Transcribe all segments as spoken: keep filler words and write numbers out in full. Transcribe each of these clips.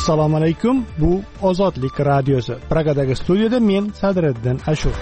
Assalomu alaykum. Bu Ozodlik radiosi. Pragadagi studiyada men Sadriddin Ashur.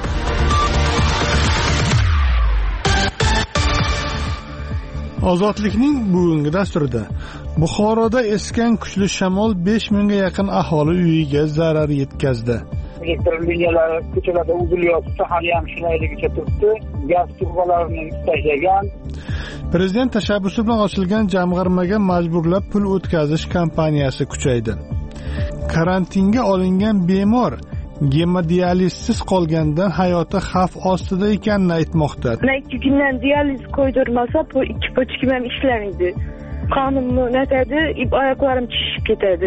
Ozodlikning bugungi dasturida Buxoroda esgan kuchli shamol besh mingga yaqin aholi uyiga zarar yetkazdi. Elektr liniyalari ko'chalarda uzilyapti, hali ham shunayligi turibdi. Gaz turbalarini tashlagan. Prezident tashabbusi bilan ochilgan jamg'armaga majburlab pul o'tkazish kampaniyasi kuchaydi. Karantinga olingan bemor gemodializsiz qolgandan hayoti xavf ostida ekanini aytmoqda. ikki kundan dializ qo'ydirmasa, bu ikki pochkim ham ishlamaydi. Qonimni natadi, oyoqlarim shishib ketadi.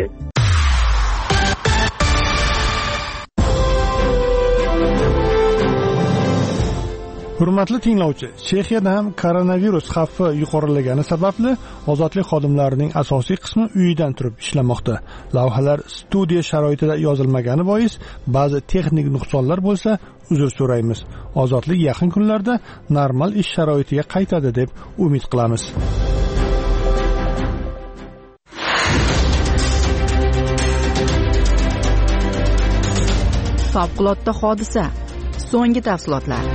Hurmatli tinglovchi, Chexiyada ham koronavirus xavfi yuqorilagani sababli ozodlik xodimlarining asosiy qismi uyidan turib ishlamoqda. Lavhalar studiya sharoitida yozilmagani bois ba'zi texnik nuqsonlar bo'lsa, uzr so'raymiz. Ozodlik yaqin kunlarda normal ish sharoitiga qaytadi deb umid qilamiz. Favqulodda hodisa. So'nggi tafsilotlar.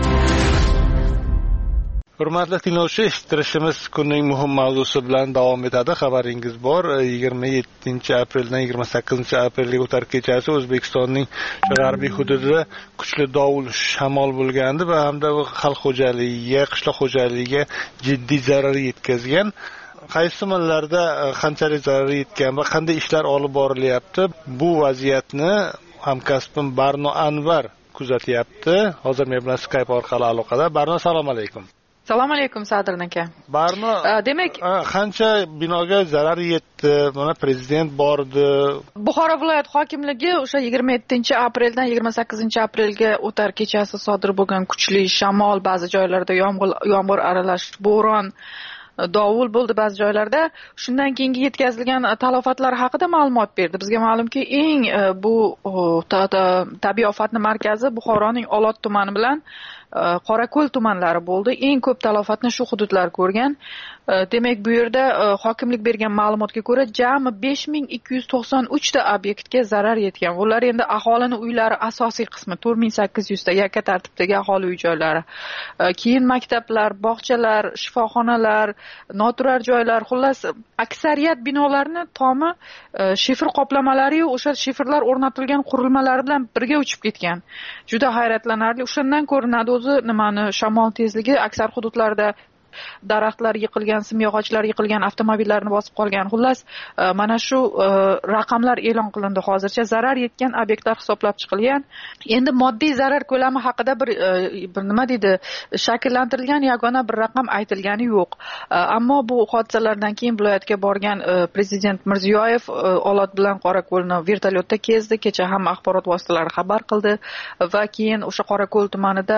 Hurmatli tinglovchi, eshittirishimiz kunning muhim mavzusi bilan davom etadi. Xabaringiz bor, yigirma yettinchi apreldan yigirma sakkizinchi aprelga o'tar kechasi O'zbekistonning g'arbiy hududida kuchli dovul shamol bo'lgandi va hamda xalq xo'jaligiga, qishloq xo'jaligiga jiddiy zarar yetkazgan. Qaysi tumanlarda qanchalik zarar yetgan va qanday ishlar olib borilyapti? Bu vaziyatni hamkasbim Barno Anvar kuzatyapti. Hozir men bilan Skype orqali aloqada. Barno, assalomu alaykum. Assalomu alaykum Sadrin aka. Barno, demak, qancha binoga zarar yetdi? Mana prezident bordi. Buxoro viloyat hokimligi o'sha yigirma yettinchi apreldan yigirma sakkizinchi aprelga o'tar kechasi sodir bo'lgan kuchli shamol, ba'zi joylarda yomg'ir, yomg'ir aralash bo'ron, dovul bo'ldi ba'zi joylarda. Shundan keyingi yetkazilgan talofatlar haqida ma'lumot berdi. Bizga ma'lumki, eng bu tabiiy ofatning markazi Buxoroning Olot tumani bilan Qorako'l tumanlari bo'ldi. Eng ko'p talofatni shu hududlar ko'rgan. Demak, bu yerda hokimlik bergan ma'lumotga ko'ra jami besh ming ikki yuz to'qson uch ta obyektga zarar yetgan. Ular endi aholini uylari asosiy qismi to'rt ming sakkiz yuz ta yakka tartibdagi aholi uy joylari. Keyin maktablar, bog'chalar, shifoxonalar, noturar joylar, xullas aksariyat binolarni tomi shifr qoplamalari yu o'sha shifrlar o'rnatilgan qurilmalar bilan birga uchib ketgan. Juda hayratlanarli. O'shandan ko'rinadi o'zi nimani shamol tezligi aksar hududlarda daraxtlar yiqilgan, simyog'ochlar yiqilgan, avtomobillarni bosib qolgan. Xullas, mana shu raqamlar e'lon qilindi. Hozircha zarar yetgan obyektlar hisoblab chiqilgan. Endi moddiy zarar ko'lami haqida bir bir nima deydi, shakllantirilgan yagona bir raqam aytilgani yo'q. Ammo bu hodisalardan keyin viloyatga borgan prezident Mirziyoyev Olot bilan Qorako'lni vertolyotda kezdi. Kecha ham axborot vositalari xabar qildi va keyin o'sha Qorako'l tumanida,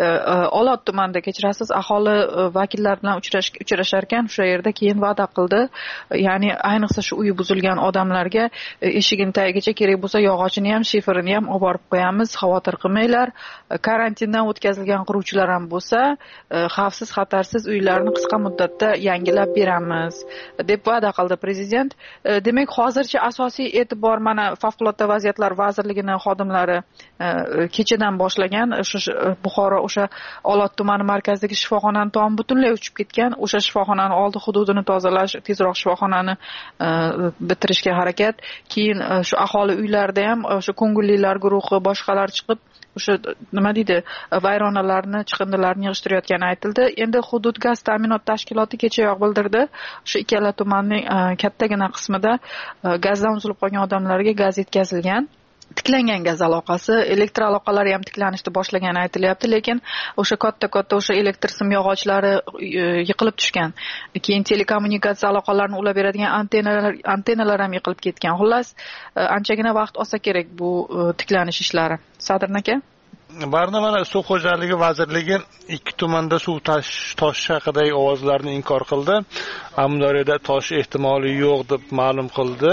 Olot tumanida kechirasiz, aholi vakil bilan uchrashar ekan, o'sha yerda keyin va'da qildi. Ya'ni ayniqsa shu uyi buzilgan odamlarga eshigini tagigacha kerak bo'lsa yog'ochini ham, shifrini ham olib borib qo'yamiz, xavotir qilmanglar. Karantindan o'tkazilgan quruvchilar ham bo'lsa, xavfsiz, xatarsiz uylarni qisqa muddatda yangilab beramiz deb va'da qildi prezident. Demak, hozircha asosiy e'tibor mana favqulodda vaziyatlar vazirligining xodimlari kechadan boshlagan. O'sha Buxoro o'sha Olot tumani markazidagi shifoxonani tom butunlay uchib ketgan. O'sha shifoxonani oldi hududini tozalash, tezroq shifoxonani bitirishga harakat. Keyin shu aholi uylarida ham o'sha ko'ngillilar guruhi, boshqalar chiqib o'sha nima deydi, vayronalarni, chiqindilarni yig'ishtirayotgani aytildi. Endi hudud gaz ta'minot tashkiloti kechayoq bildirdi. O'sha ikkala tumanning kattagina qismida gazdan uzilib qolgan odamlarga gaz yetkazilgan. Tiklangan gaz aloqasi, elektr aloqalari ham tiklanishni boshlagani aytilyapti, lekin o'sha katta-katta o'sha elektr simyog'ochlari yiqilib tushgan. Keyin telekommunikatsiya aloqalarini ulab beradigan antenalar, antenalar ham yiqilib ketgan. Xullas, anchagina vaqt olsa kerak bu tiklanish ishlari. Sadrin aka? Barna, mana suv xo'jaligi vazirligi ikki tumanda suv tosh haqidagi ovozlarni inkor qildi. Amudaryoda tosh ehtimoli yo'q deb ma'lum qildi.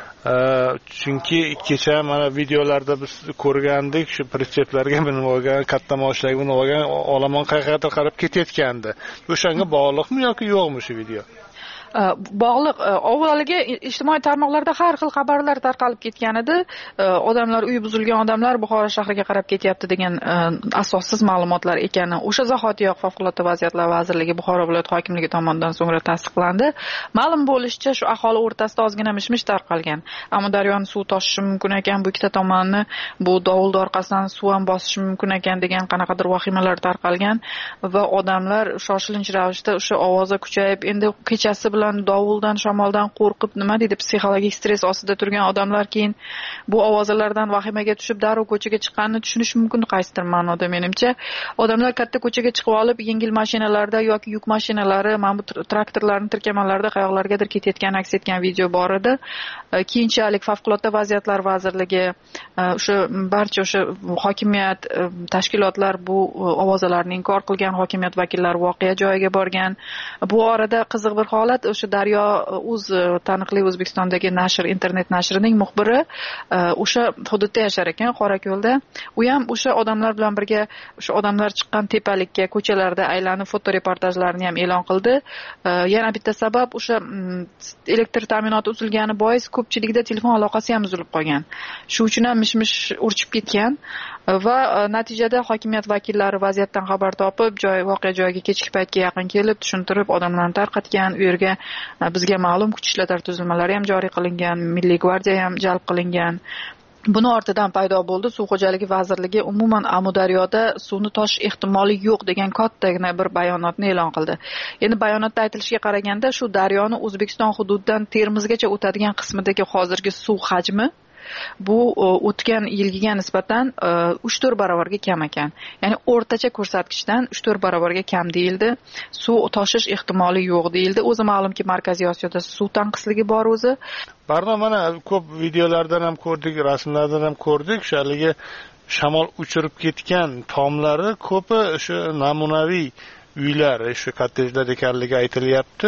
Chunki kecha mana videolarda biz ko'rgandik, shu pritseplarga minib olgan, katta moshlarga minib olgan olomon qayerga qarab ketayotgandi. O'shanga bog'liqmi yoki yo'qmi shu video? bog'liq. Avvaliga ijtimoiy tarmoqlarda har xil xabarlar tarqalib ketgan edi. Odamlar, uyi buzilgan odamlar Buxoro shahriga qarab ketyapti degan asossiz ma'lumotlar ekani o'sha zahotiyoq Favqulodda vaziyatlar vazirligi Buxoro viloyat hokimligi tomonidan so'ngra tasdiqlandi. Ma'lum bo'lishicha, shu aholi o'rtasida ozgina mish-mish tarqalgan. Amudaryoni suv toshishi mumkin ekan, bu ikkita tomonni bu dovulda orqasidan suv ham bosishi mumkin ekan degan qanaqadir vahimalar tarqalgan va odamlar shoshilinch ravishda o'sha ovoza kuchayib, endi kechasi bilan dovuldan, shamoldan qo'rqib, nima deydi, psixologik stress ostida turgan odamlar keyin bu ovozalardan vahimaga tushib darrov ko'chaga chiqqanini tushunish mumkin qaysidir ma'noda menimcha. Odamlar katta ko'chaga chiqib olib, yengil mashinalarda yoki yuk mashinalari, mana bu traktorlarning tirkamalarida qayoqlargadir ketayotgan aks etgan video bor edi. Keyinchalik Favqulodda vaziyatlar vazirligi, o'sha barcha o'sha hokimiyat tashkilotlar bu ovozalarni inkor qilgan, hokimiyat vakillari voqea joyiga borgan. Bu orada qiziq bir holat, o'sha Daryo uz taniqli O'zbekistondagi nashr, internet nashrining muxbiri o'sha hududda yashar ekan, Qorako'lda. U ham o'sha odamlar bilan birga o'sha odamlar chiqqan tepalikka, ko'chalarda aylanib fotoreportajlarni ham e'lon qildi. Yana bitta sabab o'sha elektr ta'minoti uzilgani bois ko'pchilikda telefon aloqasi ham uzilib qolgan. Shu uchun ham mish-mish urchib ketgan va natijada hokimiyat vakillari vaziyatdan xabar topib, joy voqea joyiga kechki paytga yaqin kelib, tushuntirib, odamlarni tarqatgan. U yerga bizga ma'lum kuch ishlatар tuzilmalari ham joriy qilingan, Milliy gvardiya ham jalb qilingan. Buni ortidan paydo bo'ldi. Suv xo'jaligi vazirligi umuman Amudaryoda suvni toshish ehtimoli yo'q degan kattagina bir bayonotni e'lon qildi. Endi bayonotda aytilishiga qaraganda, shu daryoni O'zbekiston hududidan Termizgacha o'tadigan qismidagi hozirgi suv hajmi bu o'tgan yilgiga nisbatan uch to'rt barobarga kam ekan. Ya'ni o'rtacha ko'rsatkichdan uch to'rt barobarga kam deyildi. Suv toshish ehtimoli yo'q deyildi. O'zi ma'lumki, Markaziy Osiyoda suv tanqisligi bor o'zi. Barno mana ko'p videolardan ham ko'rdik, rasmlardan ham ko'rdik. O'shaligi shamol uchirib ketgan tomlari ko'pi o'sha namunaviy uylar, o'sha kottejlar ekanligi aytilyapti.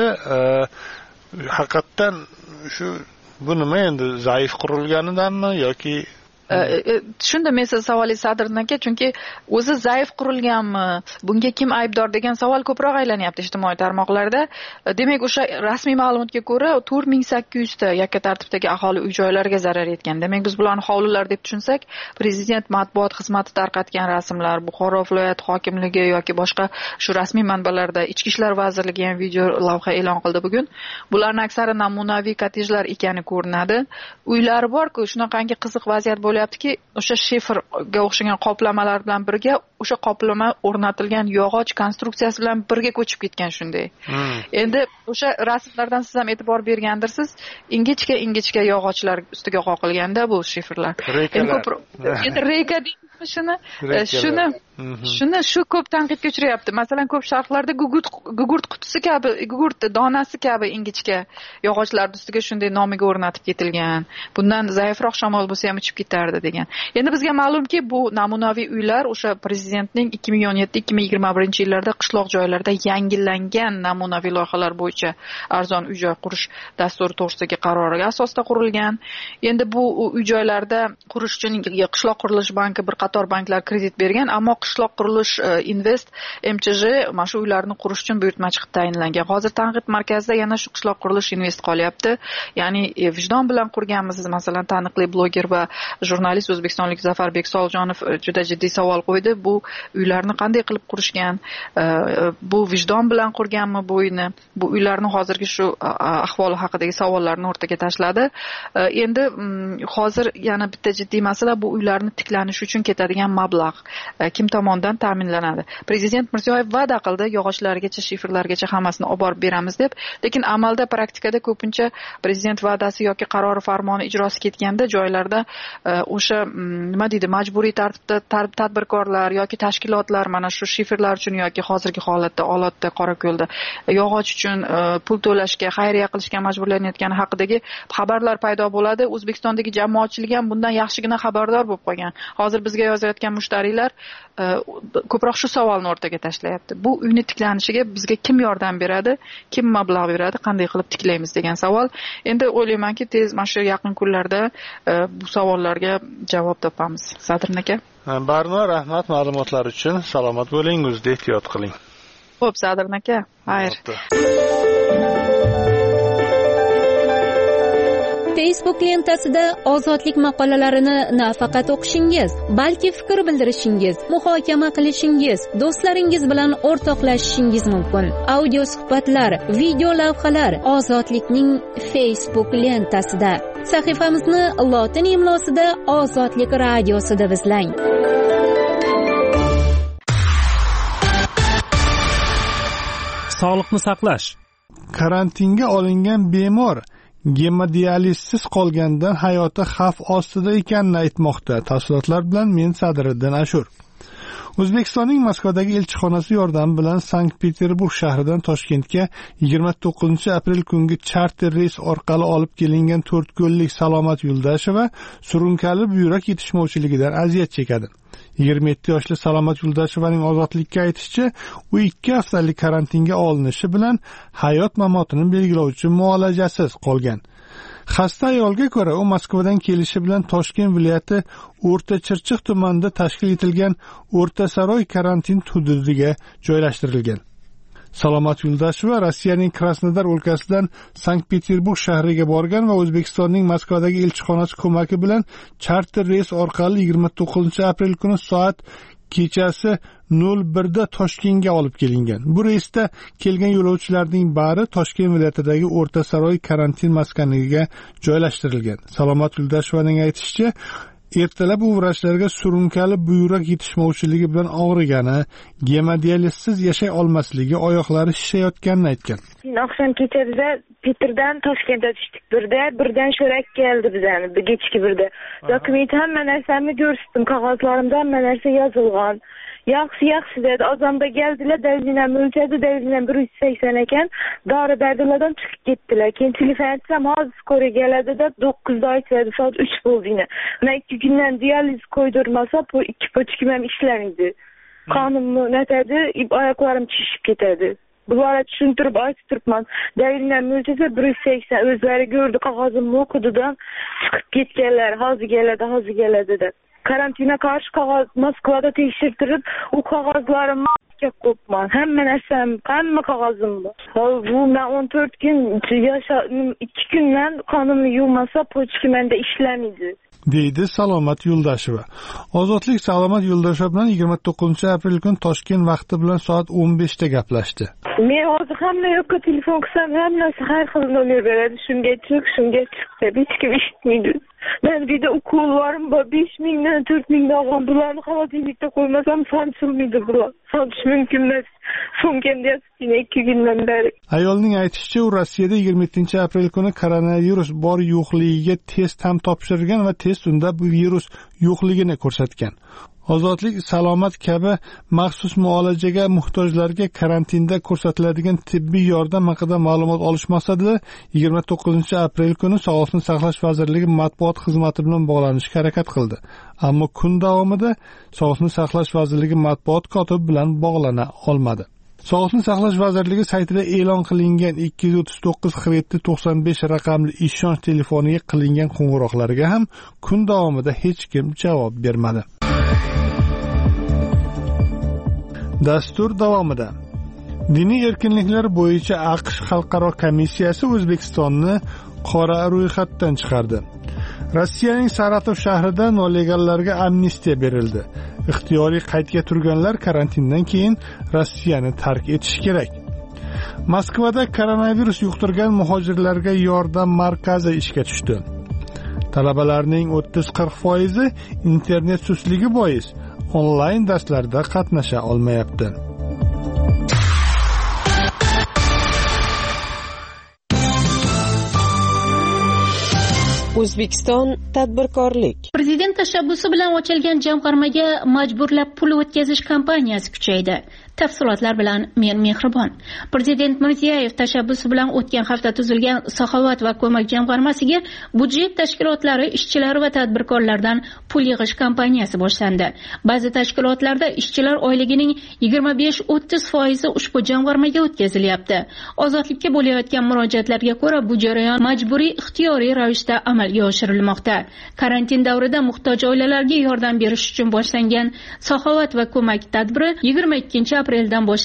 Haqiqatan shu bu nima endi, zaif qurilganidanmi yoki shunda men siz savolingiz Sadriddin aka, chunki o'zi zaif qurilganmi, bunga kim aybdor degan savol ko'proq aylanyapti ijtimoiy tarmoqlarda. Demak, o'sha rasmiy ma'lumotga ko'ra to'rt ming sakkiz yuz ta yakka tartibdagi aholi uy-joylariga zarar yetgan. Demak, biz bularni hovlilar deb tushunsak, prezident matbuot xizmati tarqatgan rasmlar, Buxoro viloyat hokimligi yoki boshqa shu rasmiy manbalarda, Ichki ishlar vazirligi ham video lavha e'lon qildi bugun. Bularning aksari namunaviy kottejlar ekani ko'rinadi. Uylari bor-ku, shunaqangi qiziq vaziyat bo'lib bo'lyaptiki, o'sha shiferga o'xshagan qoplamalar bilan birga o'sha qoplama o'rnatilgan yog'och konstruksiyasi bilan birga ko'chib ketgan shunday. Hmm. Endi o'sha rasmlardan siz ham e'tibor bergandirsiz, ingichka ingichka yog'ochlar ustiga qoqilganda bu shiferlar. Endi ko'p endi reyka deymizmi shuni? Shuni shuni shu ko'p tanqidga uchrayapti. Masalan, ko'p sharhlarda gugurt gugurt qutisi kabi, gugurt donasi kabi ingichka yog'ochlar ustiga shunday nomiga o'rnatib ketilgan. Bundan zaifroq shamol bo'lsa ham uchib ketardi degan. Endi bizga ma'lumki, bu namunaviy uylar o'sha prezidentning ikki ming o'n yetti ikki ming yigirma birinchi yillarda qishloq joylarda yangilangan namunaviy loyihalar bo'yicha arzon uy-joy qurish dasturi to'g'risidagi qaroriga asosida qurilgan. Endi bu uy-joylarda qurish uchun qishloq qurilish banki bir qator banklar kredit bergan, ammo qishloq qurilish invest M Ch J mana shu uylarni qurish uchun buyurtma chiqib tayinlangan. Hozir tanqid markazida yana shu qishloq qurilish invest qolyapti. Ya'ni vijdon bilan qurganmisiz? Masalan, taniqli bloger va jurnalist o'zbekistonlik Zafarbek Soljonov juda jiddiy savol qo'ydi. Bu uylarni qanday qilib qurishgan? Bu vijdon bilan qurganmi bu uyni? Bu uylarni hozirgi shu ahvoli haqidagi savollarni o'rtaga tashladi. Endi hozir yana bitta jiddiy masala, bu uylarni tiklanishi uchun ketadigan mablag' kim tomonidan ta'minlanadi? Prezident Mirziyoyev va'da qildi, yog'ochlargacha, shiferlargacha hammasini olib borib beramiz deb, lekin amalda, praktikada ko'pincha prezident va'dasi yoki qarori farmoni ijrosi ketganda joylarda o'sha nima deydi, majburiy tartibda tadbirkorlar yoki tashkilotlar mana shu shiferlar uchun yoki hozirgi holatda Olotda, Qorako'lda yog'och uchun pul to'lashga, xayriya qilishga majburlanayotgani haqidagi xabarlar paydo bo'ladi. O'zbekistondagi jamoatchilik ham bundan yaxshigina xabardor bo'lib qolgan. Hozir bizga yozayotgan mushtariylar ko'proq shu savolni o'rtaga tashlayapti. Bu uyni tiklanishiga bizga kim yordam beradi, kim mablag' beradi, qanday qilib tiklaymiz degan savol. Endi o'ylaymanki, tez mana shu yaqin kunlarda bu savollarga javob topamiz. Sadriddin aka. Barno, rahmat ma'lumotlar uchun. Salomat bo'ling, o'zingizga ehtiyot qiling. Xo'p, Sadriddin aka. Xayr. Facebook lentasida ozodlik maqolalarini nafaqat o'qishingiz, balki fikr bildirishingiz, muhokama qilishingiz, do'stlaringiz bilan o'rtoqlashishingiz mumkin. Audio suhbatlar, video lavhalar ozodlikning Facebook lentasida. Sahifamizni lotin imlosida Ozodlik radiosi deb izlang. Sog'liqni saqlash. Karantinga olingan bemor gemodializsiz qolgandan hayoti xavf ostida ekanini aytmoqda. Tafsilotlar bilan men Sadriddin Ashur. O'zbekistonning Moskvadagi elchixonasi yordami bilan Sankt-Peterburg shahridan Toshkentga yigirma to'qqizinchi aprel kungi charter reys orqali olib kelingan to'rt kunlik Salomat Yuldasheva surunkali buyrak yetishmovchiligidan aziyat chekadi. yigirma yetti yoshli Salomat Yuldashevaning ozodlikka aytishicha, u ikki haftalik karantinga olinishi bilan hayot mamotini belgilovchi muolajasiz qolgan. Xasta ayolga ko'ra, u Moskvadan kelishi bilan Toshkent viloyati O'rta Chirchiq tumanida tashkil etilgan O'rta Saroy karantin hududiga joylashtirilgan. Salomat Yuldasheva Rossiyaning Krasnodar o'lkasidan Sankt-Peterburg shahriga borgan va O'zbekistonning Moskvadagi elchixonasi ko'magi bilan charter reys orqali yigirma to'qqizinchi aprel kuni soat kechasi nol birda Toshkentga olib kelingan. Bu reysda kelgan yo'lovchilarning bari Toshkent viloyatidagi O'rta Saroy karantin maskaniga joylashtirilgan. Salomat Yuldashevaning aytishicha, ertalab u vrachlarga surunkali buyrak yetishmovchiligi bilan og'rigani, gemodializsiz yashay olmasligi, oyoqlari shishayotganini aytgan. Oqshom kechada Peterdan Toshkentga tushdik. Birda birdan sho'rak keldi bizani, kechki birda. Dokument hamma narsamni ko'rsatdim, qog'ozlarimda hamma narsa yozilgan. Yaxshi, yaxshi dedi. Ozonda keldilar, davlinam o'lchadi, davlinam bir yuz sakson ekan. Dori berdilardan chiqib ketdilar. Keyin telefon etsam, hozir ko'ra keladi deb to'qqizda aytadi, soat uch bo'ldi. Men ikki kundan dializ qo'ydirmasa, bu ikki pochkim ham ishlamaydi. Qonimni natadi, oyoqlarim shishib ketadi. Bularga tushuntirib aytib turibman. Davlinam o'lchasa bir yuz sakson, o'zlari ko'rdi, qog'ozimni o'qididan chiqib ketganlar. Hozir keladi, hozir keladi deb. Karantina qarshi qog'oz Moskvada tekshirtirib, u qog'ozlarimni qo'yibman. Hamma narsam, hamma qog'ozim bor. Bu men o'n to'rt kun yashadim, ikki kundan qonimni yuvmasa, pochkimanda ishlamaydi, deydi Salomat Yuldasheva. Ozodlik Salomat Yuldasheva bilan yigirma to'qqizinchi aprel kuni Toshkent vaqti bilan soat o'n beshda gaplashdi. Men hozir hamma yoqqa telefon qilsam, hammasi har xil nomer beradi. Shunga chiq, shunga chiq deb hech kim eshitmaydi. Men vida ukollarim bor, besh mingdan to'rt mingdan olgan. Bularni xavotirlikda qo'ymasam, sanchilmaydi bular. Sanchish mumkin emas. So'ngimda ikki kundan beri. Ayolning aytishicha, u Rossiyada yigirma yettinchi aprel kuni koronavirus bor yo'qligiga test ham topshirgan va test unda bu virus yo'qligini ko'rsatgan. Ozodlik Salomat kabi maxsus muolajaga muhtojlarga karantinda ko'rsatiladigan tibbiy yordam haqida ma'lumot olish maqsadida yigirma to'qqizinchi aprel kuni Sog'liqni saqlash vazirligi matbuot xizmati bilan bog'lanishga harakat qildi. Ammo kun davomida Sog'liqni saqlash vazirligi matbuot kotibi bilan bog'lana olmadi. Sog'liqni saqlash vazirligi saytida e'lon qilingan ikki yuz o'ttiz to'qqiz qirq yetti to'qson besh raqamli ishonch telefoniga qilingan qo'ng'iroqlarga ham kun davomida hech kim javob bermadi. Dastur davomida diniy erkinliklar bo'yicha AQSh xalqaro komissiyasi O'zbekistonni qora ro'yxatdan chiqardi. Rossiyaning Saratov shahrida nolegallarga amnistiya berildi. Ixtiyoriy qaydga turganlar karantindan keyin Rossiyani tark etishi kerak. Moskvada koronavirus yuqtirgan muhojirlarga yordam markazi ishga tushdi. Talabalarning o'ttiz qirq foizi internet sustligi bois onlayn darslarda qatnasha olmayapti. O'zbekiston tadbirkorlik. Prezident tashabbusi bilan ochilgan jamg'armaga majburlab pul o'tkazish kampaniyasi kuchaydi. Tafsilotlar bilan men Mehribon. Prezident Mirziyoyev tashabbusi bilan o'tgan hafta tuzilgan Saxovat va ko'mak jamg'armasiga budjet tashkilotlari, ishchilar va tadbirkorlardan pul yig'ish kampaniyasi boshlandi. Ba'zi tashkilotlarda ishchilar oyligining yigirma besh o'ttiz foizi ushbu jamg'armaga o'tkazilyapti. Ozodlikka bo'layotgan murojaatlarga ko'ra bu jarayon majburiy ixtiyoriy ravishda amalga oshirilmoqda. Karantin davrida muhtoj oilalarga yordam berish uchun boshlangan Saxovat va ko'mak tadbiri yigirma ikkinchi apreldan boshlab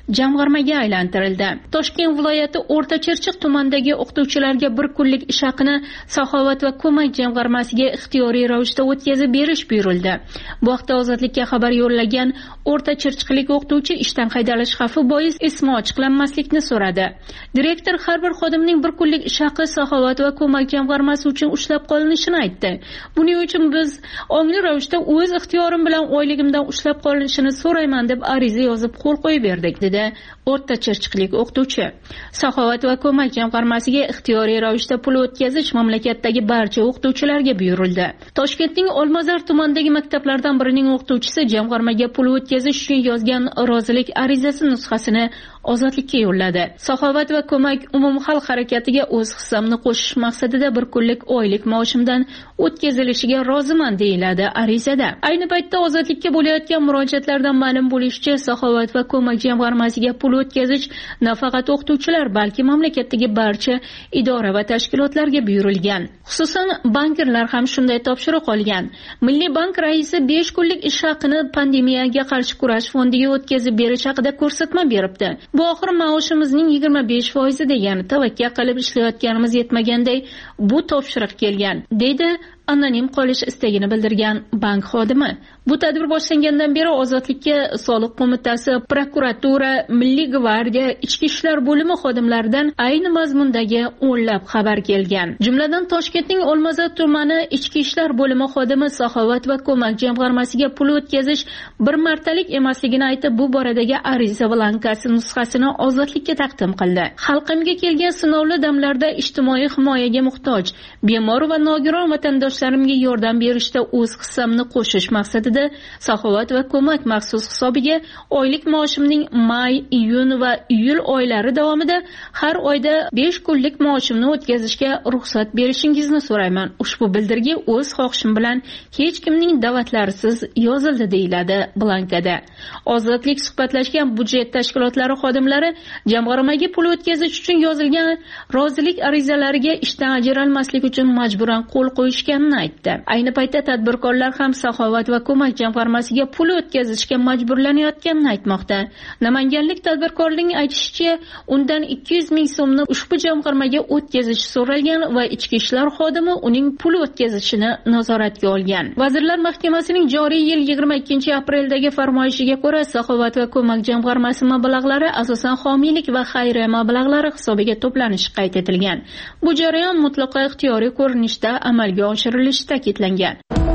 jamg'armaga aylantirildi. Toshkent viloyati O'rta Chirchiq tumanidagi o'qituvchilarga bir kunlik ish haqini Saxovat va ko'mak jamg'armasiga ixtiyoriy ravishda o'tkazib berish buyurildi. Bu haqda Ozodlikka xabar yo'llagan O'rta Chirchiqlik o'qituvchi ishdan haydalish xavfi bois ismi ochiqlanmaslikni so'radi. Direktor har bir xodimning bir kunlik ish haqi Saxovat va ko'mak jamg'armasi uchun ushlab qolinishini aytdi. Buning uchun biz ongli ravishda o'z ixtiyorim bilan oyligimdan ushlab qolinishini so'rayman deb ariza yozib qo'l qo'yib berdik, dedi O'rta Chirchiqlik o'qituvchi. Saxovat va ko'mak jamg'armasiga ixtiyoriy ravishda pul o'tkazish mamlakatdagi barcha o'qituvchilarga buyurildi. Toshkentning Olmazor tumanidagi maktablardan birining o'qituvchisi jamg'armaga pul o'tkazish uchun yozgan rozilik arizasi nusxasini Ozodlikka yo'lladi. Saxovat va ko'mak umumxalq harakatiga o'z hissamni qo'shish maqsadida bir kunlik oylik maoshimdan o'tkazilishiga roziman deyiladi arizada. Ayni paytda Ozodlikka bo'layotgan murojaatlardan ma'lum bo'lishicha, Saxovat va ko'mak jamg'armasiga pul o'tkazish nafaqat o'qituvchilar, balki mamlakatdagi barcha idora va tashkilotlarga buyurilgan. Xususan, bankirlar ham shunday topshiriq olgan. Milliy bank raisi besh kunlik ish haqini pandemiyaga qarshi kurash fondiga o'tkazib berish haqida ko'rsatma beribdi. Bu oxir maoshimizning yigirma besh foiz degani, tavakkal qilib ishlayotganimiz yetmaganday bu topshiriq kelgan, deydi anonim qolish istagini bildirgan bank xodimi. Bu tadbir boshlangandan beri Ozodlikka Soliq qo'mitasi, prokuratura, Milliy gvardiya, Ichki ishlar bo'limi xodimlaridan ayni mazmundagi o'nlab xabar kelgan. Jumladan Toshkentning Olmazor tumani Ichki ishlar bo'limi xodimi Saxovat va ko'mak jamg'armasiga pul o'tkazish bir martalik emasligini aytib, bu boradagi ariza blankasi nusxasini Ozodlikka taqdim qildi. Xalqimga kelgan sinovli damlarda ijtimoiy himoyaga muhtoj, bemor va nogiron vatandoshlarimga yordam berishda o'z hissamni qo'shish maqsadida Saxovat va ko'mak maxsus hisobiga oylik maoshimning may, iyun va iyul oylari davomida har oyda besh kunlik maoshimni o'tkazishga ruxsat berishingizni so'rayman. Ushbu bildirgi o'z xohishim bilan hech kimning da'vatlarisiz yozildi, deyiladi blankada. Ozodlik suhbatlashgan budjet tashkilotlari xodimlari jamg'armaga pul o'tkazish uchun yozilgan rozilik arizalariga ishdan ajralmaslik uchun majburan qo'l qo'yishganini aytdi. Ayni paytda tadbirkorlar ham Saxovat va ko'mak jamg'armasiga pul o'tkazishga majburlanayotganini aytmoqda. Namanganlik tadbirkorning aytishicha, undan ikki yuz ming so'mni ushbu jamg'armaga o'tkazish so'ralgan va ichki ishlar xodimi uning pul o'tkazishini nazoratga olgan. Vazirlar Mahkamasining joriy yil yigirma ikkinchi apreldagi farmoyishiga ko'ra, Saxovat va ko'mak jamg'armasi mablag'lari asosan homiylik va xayriya mablag'lari hisobiga to'planishi qayd etilgan. Bu jarayon mutlaqo ixtiyoriy ko'rinishda amalga oshirilishi ta'kidlangan.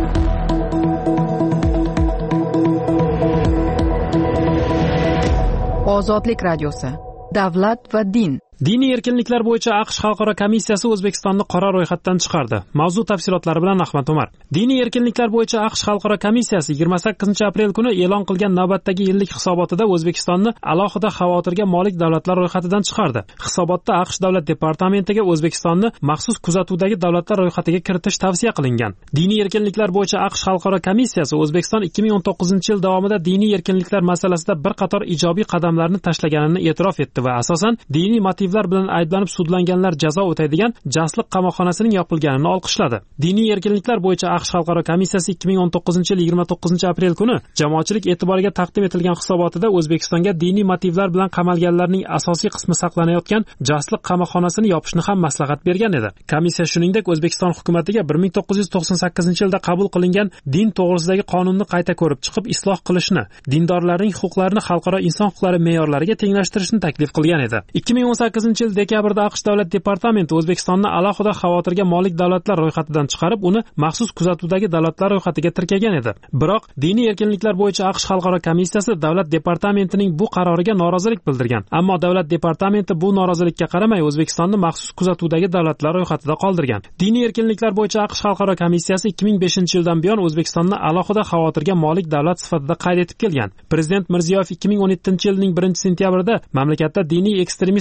Ozodlik radiosi. Davlat va din. Diniy erkinliklar bo'yicha AQSh xalqaro komissiyasi O'zbekistonni qora ro'yxatdan chiqardi. Mavzu tafsilotlari bilan Ahmad Umar. Diniy erkinliklar bo'yicha AQSh xalqaro komissiyasi yigirma sakkizinchi aprel kuni e'lon qilgan navbatdagi yillik hisobotida O'zbekistonni alohida xavotirga molik davlatlar ro'yxatidan chiqardi. Hisobotda AQSh davlat departamentiga O'zbekistonni maxsus kuzatuvdagi davlatlar ro'yxatiga kiritish tavsiya qilingan. Diniy erkinliklar bo'yicha AQSh xalqaro komissiyasi O'zbekiston ikki ming o'n to'qqizinchi yil davomida diniy erkinliklar masalasida bir qator ijobiy qadamlarni tashlaganini e'tirof etdi va asosan diniy motivlar bilan ayblanib sudlanganlar jazo o'taydigan jasliq qamoqxonasining yopilganini olqishladi. Diniy erkinliklar bo'yicha AQSh xalqaro komissiyasi ikki ming o'n to'qqizinchi yil yigirma to'qqizinchi aprel kuni jamoatchilik e'tiboriga taqdim etilgan hisobotida O'zbekistonga diniy motivlar bilan qamalganlarning asosiy qismi saqlanayotgan jasliq qamoqxonasini yopishni ham maslahat bergan edi. Komissiya shuningdek O'zbekiston hukumatiga bir ming to'qqiz yuz to'qson sakkizinchi yilda qabul qilingan din to'g'risidagi qonunni qayta ko'rib chiqib isloh qilishni, dindorlarning huquqlarini xalqaro inson huquqlari me'yorlariga tenglashtirishni taklif qilgan edi. ikki ming o'n sakkizinchi yil dekabrda AQSh davlat departamenti O'zbekistonni alohida xavotirga molik davlatlar ro'yxatidan chiqarib, uni maxsus kuzatuvdagi davlatlar ro'yxatiga tirkagan edi. Biroq diniy erkinliklar bo'yicha AQSh xalqaro komissiyasi davlat departamentining bu qaroriga norozilik bildirgan. Ammo davlat departamenti bu norozilikka qaramay O'zbekistonni maxsus kuzatuvdagi davlatlar ro'yxatida qoldirgan. Diniy erkinliklar bo'yicha AQSh xalqaro komissiyasi ikki ming beshinchi yildan buyon O'zbekistonni alohida xavotirga molik davlat sifatida qayd etib kelgan. Prezident Mirziyoyev ikki ming o'n yettinchi yilning birinchi sentyabrida mamlakatda diniy ekstremist oqim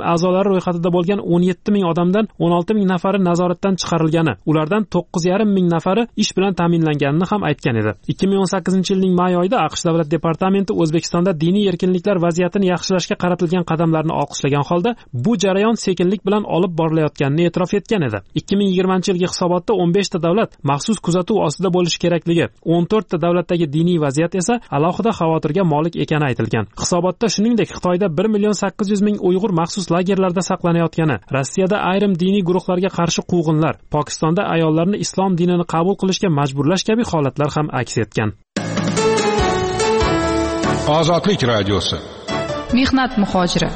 a'zolari ro'yxatida bo'lgan o'n yetti ming odamdan o'n olti ming nafari nazoratdan chiqarilgani, ulardan to'qqiz yarim ming nafari ish bilan ta'minlanganini ham aytgan edi. ikki ming o'n sakkizinchi yilning may oyida AQSh davlat departamenti O'zbekistonda diniy erkinliklar vaziyatini yaxshilashga qaratilgan qadamlarni olqishlagan holda bu jarayon sekinlik bilan olib borilayotganini e'tirof etgan edi. ikki ming yigirmanchi yilgi hisobotda o'n besh ta davlat maxsus kuzatuv ostida bo'lishi kerakligi, o'n to'rt ta davlatdagi diniy vaziyat esa alohida xavotirga molik ekani aytilgan. Hisobotda shuningdek Xitoyda bir million sakkiz yuz ming Uyg'ur maxsus lagerlarda saqlanayotgani, Rossiyada ayrim diniy guruhlarga qarshi quvg'inlar, Pokistonda ayollarni islom dinini qabul qilishga majburlash kabi holatlar ham aks etgan. Ozodlik radiosi. Mehnat muhojiri.